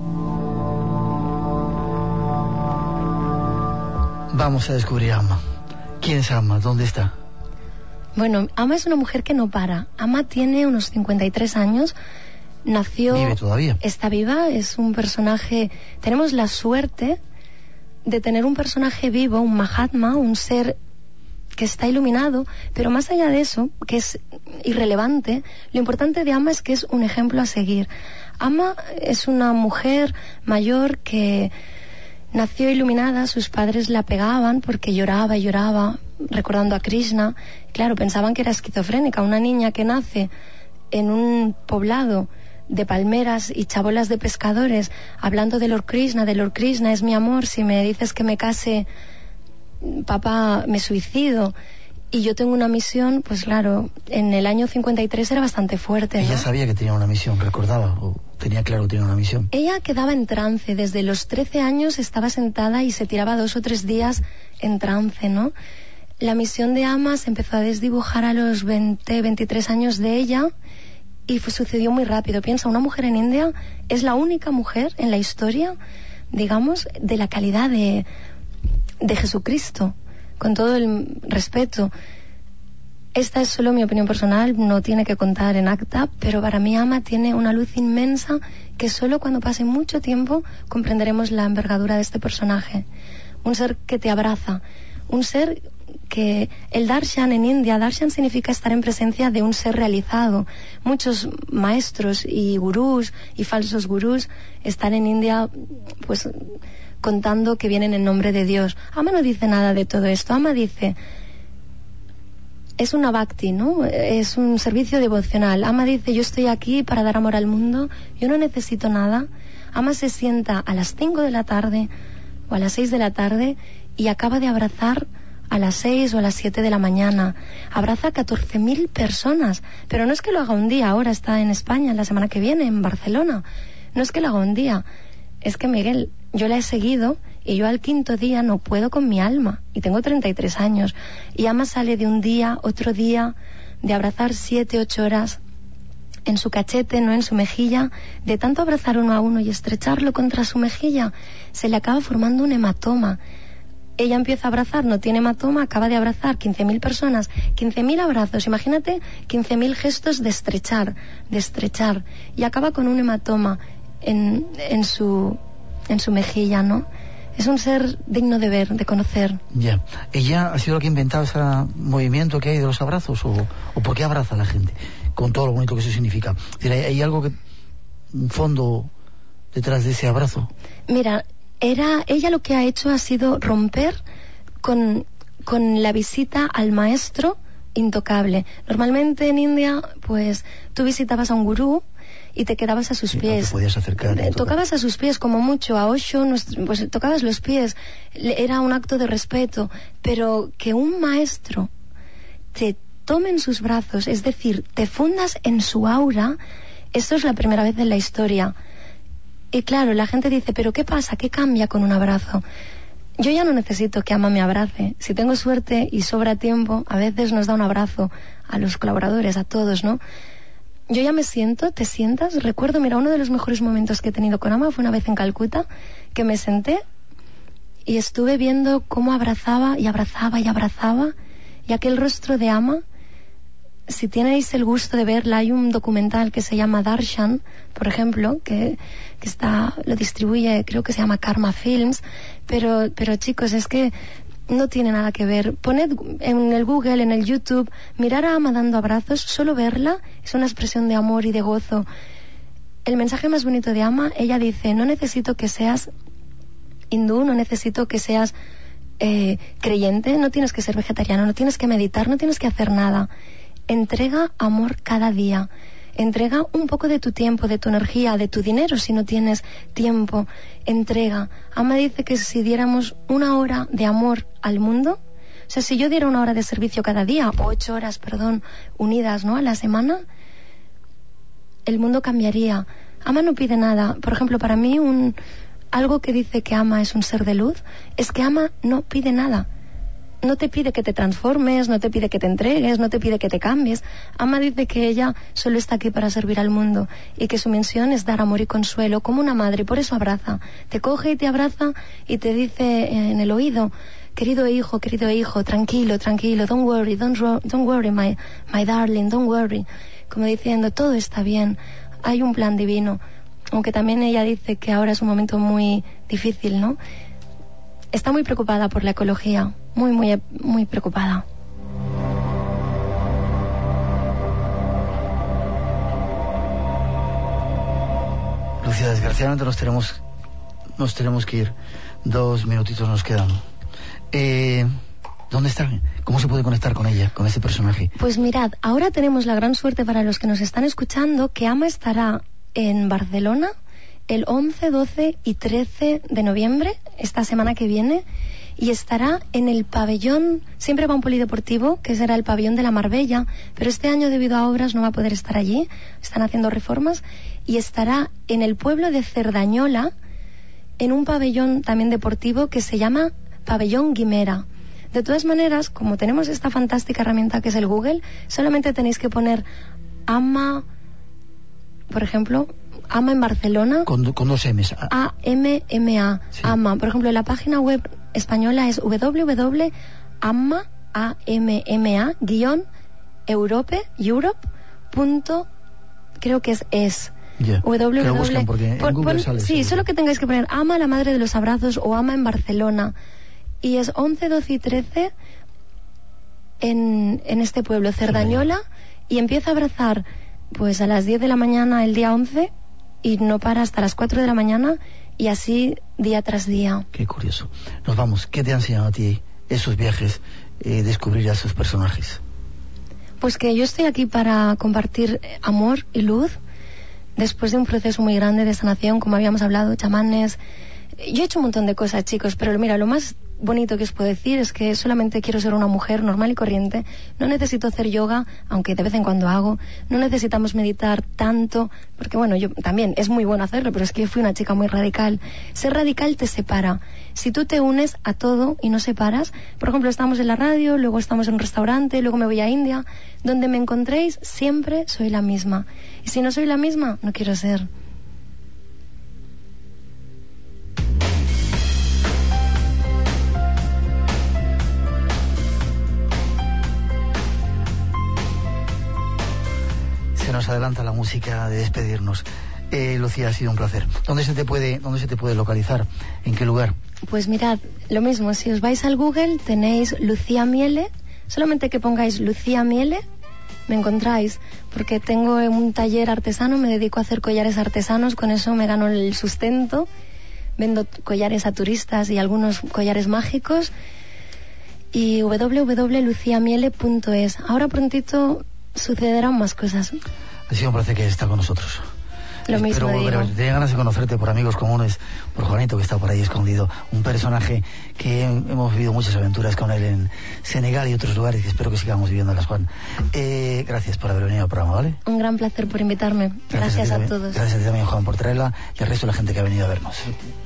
Speaker 2: Vamos a descubrir a Amma. ¿Quién es Amma? ¿Dónde está?
Speaker 9: Bueno, Amma es una mujer que no para. Amma tiene unos 53 años, nació...
Speaker 2: ¿Vive todavía?
Speaker 9: Está viva, es un personaje... Tenemos la suerte de tener un personaje vivo, un Mahatma, un ser que está iluminado, pero más allá de eso, que es irrelevante, lo importante de Ama es que es un ejemplo a seguir. Ama es una mujer mayor que nació iluminada, sus padres la pegaban porque lloraba y lloraba recordando a Krishna. Claro, pensaban que era esquizofrénica, una niña que nace en un poblado de palmeras y chabolas de pescadores, hablando de Lord Krishna es mi amor, si me dices que me case, papá, me suicido. Y yo tengo una misión, pues claro, en el año 53 era bastante fuerte, ¿no?
Speaker 2: Ella sabía que tenía una misión, recordaba, o tenía claro que tenía una misión.
Speaker 9: Ella quedaba en trance, desde los 13 años estaba sentada y se tiraba 2 o 3 días en trance, ¿no? La misión de Ama se empezó a desdibujar a los 23 años de ella y sucedió muy rápido. Piensa, una mujer en India es la única mujer en la historia, digamos, de la calidad de Jesucristo. Con todo el respeto, esta es solo mi opinión personal, no tiene que contar en acta, pero para mí Ama tiene una luz inmensa que solo cuando pase mucho tiempo comprenderemos la envergadura de este personaje. Un ser que te abraza, un ser que el darshan en India, darshan significa estar en presencia de un ser realizado. Muchos maestros y gurús y falsos gurús están en India, pues, contando que vienen en nombre de Dios. Ama no dice nada de todo esto. Ama dice, es una bhakti, ¿no? Es un servicio devocional. Ama dice, yo estoy aquí para dar amor al mundo, yo no necesito nada. Ama se sienta a las 5 de la tarde o a las 6 de la tarde y acaba de abrazar a las 6 o a las 7 de la mañana. Abraza a 14.000 personas. Pero no es que lo haga un día, ahora está en España, la semana que viene, en Barcelona. No es que lo haga un día. Es que, Miguel, yo la he seguido y yo al 5.º día no puedo con mi alma. Y tengo 33 años. Y Ama sale de un día, otro día, de abrazar 7, 8 horas en su cachete, no en su mejilla. De tanto abrazar uno a uno y estrecharlo contra su mejilla, se le acaba formando un hematoma. Ella empieza a abrazar, no tiene hematoma, acaba de abrazar 15.000 personas, 15.000 abrazos, imagínate 15.000 gestos de estrechar, y acaba con un hematoma en su mejilla, ¿no? Es un ser digno de ver, de conocer.
Speaker 2: Ya. ¿Ella ha sido la que ha inventado ese movimiento que hay de los abrazos? ¿O por qué abraza a la gente? Con todo lo bonito que eso significa. ¿Hay algo un fondo detrás de ese abrazo?
Speaker 9: Mira, ella lo que ha hecho ha sido romper con la visita al maestro intocable. Normalmente en India, pues, tú visitabas a un gurú y te quedabas a sus pies.
Speaker 2: No te podías acercar.
Speaker 9: Tocabas a sus pies, como mucho. A Osho, pues tocabas los pies. Era un acto de respeto. Pero que un maestro te tome en sus brazos, es decir, te fundas en su aura, eso es la primera vez en la historia. Y claro, la gente dice, ¿pero qué pasa? ¿Qué cambia con un abrazo? Yo ya no necesito que Ama me abrace. Si tengo suerte y sobra tiempo, a veces nos da un abrazo a los colaboradores, a todos, ¿no? Yo ya me siento, te sientas. Recuerdo, mira, uno de los mejores momentos que he tenido con Ama fue una vez en Calcuta, que me senté y estuve viendo cómo abrazaba y abrazaba y abrazaba, y aquel rostro de Ama, si tenéis el gusto de verla, hay un documental que se llama Darshan, por ejemplo, que lo distribuye, creo que se llama Karma Films, pero chicos, es que no tiene nada que ver. Poned en el Google, en el YouTube, mirar a Ama dando abrazos, solo verla es una expresión de amor y de gozo. El mensaje más bonito de Ama, ella dice, no necesito que seas hindú, no necesito que seas creyente, no tienes que ser vegetariano, no tienes que meditar, no tienes que hacer nada. Entrega amor cada día. Entrega un poco de tu tiempo, de tu energía, de tu dinero si no tienes tiempo. Entrega. Ama dice que si diéramos 1 hora de amor al mundo, o sea, si yo diera 1 hora de servicio cada día, o 8 horas, unidas, ¿no?, a la semana, el mundo cambiaría. Ama no pide nada. Por ejemplo, para mí algo que dice que Ama es un ser de luz es que Ama no pide nada. No te pide que te transformes, no te pide que te entregues, no te pide que te cambies. Ama dice que ella solo está aquí para servir al mundo y que su misión es dar amor y consuelo, como una madre. Por eso abraza. Te coge y te abraza y te dice en el oído, querido hijo, tranquilo, don't worry, my darling, don't worry. Como diciendo, todo está bien, hay un plan divino. Aunque también ella dice que ahora es un momento muy difícil, ¿no? Está muy preocupada por la ecología, muy preocupada.
Speaker 2: Lucía, desgraciadamente nos tenemos que ir. 2 minutitos nos quedan. ¿Dónde está? ¿Cómo se puede conectar con ella, con ese personaje?
Speaker 9: Pues mirad, ahora tenemos la gran suerte para los que nos están escuchando que Ama estará en Barcelona el 11, 12 y 13 de noviembre, esta semana que viene, y estará en el pabellón, siempre va un polideportivo, que será el pabellón de la Marbella, pero este año debido a obras no va a poder estar allí, están haciendo reformas, y estará en el pueblo de Cerdañola, en un pabellón también deportivo que se llama Pabellón Guimera. De todas maneras, como tenemos esta fantástica herramienta que es el Google, solamente tenéis que poner Ama, por ejemplo, Ama en Barcelona.
Speaker 2: Con 2 M's.
Speaker 9: A-M-M-A. Sí. Ama. Por ejemplo, la página web española es www.ama-europe, creo que es.
Speaker 2: Yeah.
Speaker 9: www.
Speaker 2: Porque en Google sale,
Speaker 9: sí, solo que tengáis que poner Ama, la madre de los abrazos, o Ama en Barcelona. Y es 11, 12 y 13 en este pueblo, Cerdañola, y empieza a abrazar pues a las 10 de la mañana el día 11 y no para hasta las 4 de la mañana, y así día tras día.
Speaker 2: Qué curioso. Nos vamos. ¿Qué te han enseñado a ti esos viajes, descubrir a esos personajes?
Speaker 9: Pues que yo estoy aquí para compartir amor y luz después de un proceso muy grande de sanación, como habíamos hablado, chamanes. Yo he hecho un montón de cosas, chicos, pero mira, lo más bonito que os puedo decir es que solamente quiero ser una mujer normal y corriente. No necesito hacer yoga, aunque de vez en cuando hago. No necesitamos meditar tanto, porque bueno, yo también es muy bueno hacerlo, pero es que yo fui una chica muy radical. Ser radical te separa. Si tú te unes a todo y no separas, por ejemplo, estamos en la radio, luego estamos en un restaurante, luego me voy a India, donde me encontréis siempre soy la misma. Y si no soy la misma, no quiero ser.
Speaker 2: Nos adelanta la música de despedirnos. Lucía, ha sido un placer. ¿Dónde se te puede localizar? ¿En qué lugar?
Speaker 9: Pues mirad, lo mismo, si os vais al Google tenéis Lucía Miele, solamente que pongáis Lucía Miele, me encontráis, porque tengo un taller artesano, me dedico a hacer collares artesanos, con eso me gano el sustento, vendo collares a turistas y algunos collares mágicos, y www.luciamiele.es. Ahora prontito sucederán más cosas.
Speaker 2: Ha sido un placer que estés con nosotros.
Speaker 9: Lo mismo digo.
Speaker 2: Tenía ganas de conocerte por amigos comunes, por Juanito, que está por ahí escondido, un personaje que hemos vivido muchas aventuras con él en Senegal y otros lugares, que espero que sigamos viviéndolas, Juan. Gracias por haber venido al programa, ¿vale?
Speaker 9: Un gran placer por invitarme. Gracias a todos.
Speaker 2: Gracias a ti también, Juan, por traerla, y al resto de la gente que ha venido a vernos.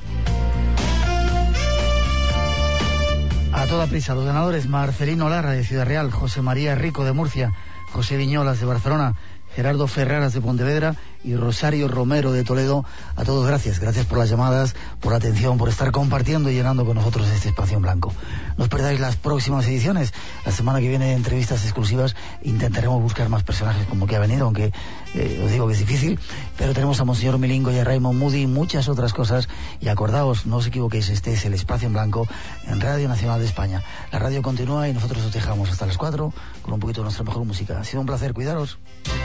Speaker 2: A toda prisa, los ganadores: Marcelino Lara de Ciudad Real, José María Rico de Murcia, José Viñolas de Barcelona, Gerardo Ferraras de Pontevedra y Rosario Romero de Toledo. A todos gracias por las llamadas, por la atención, por estar compartiendo y llenando con nosotros este espacio en blanco. No os perdáis las próximas ediciones. La semana que viene, entrevistas exclusivas. Intentaremos buscar más personajes como que ha venido, aunque os digo que es difícil, pero tenemos a Monseñor Milingo y a Raymond Moody y muchas otras cosas. Y acordaos, no os equivoquéis, este es el espacio en blanco en Radio Nacional de España. La radio continúa y nosotros os dejamos hasta las 4 con un poquito de nuestra mejor música. Ha sido un placer, cuidaros.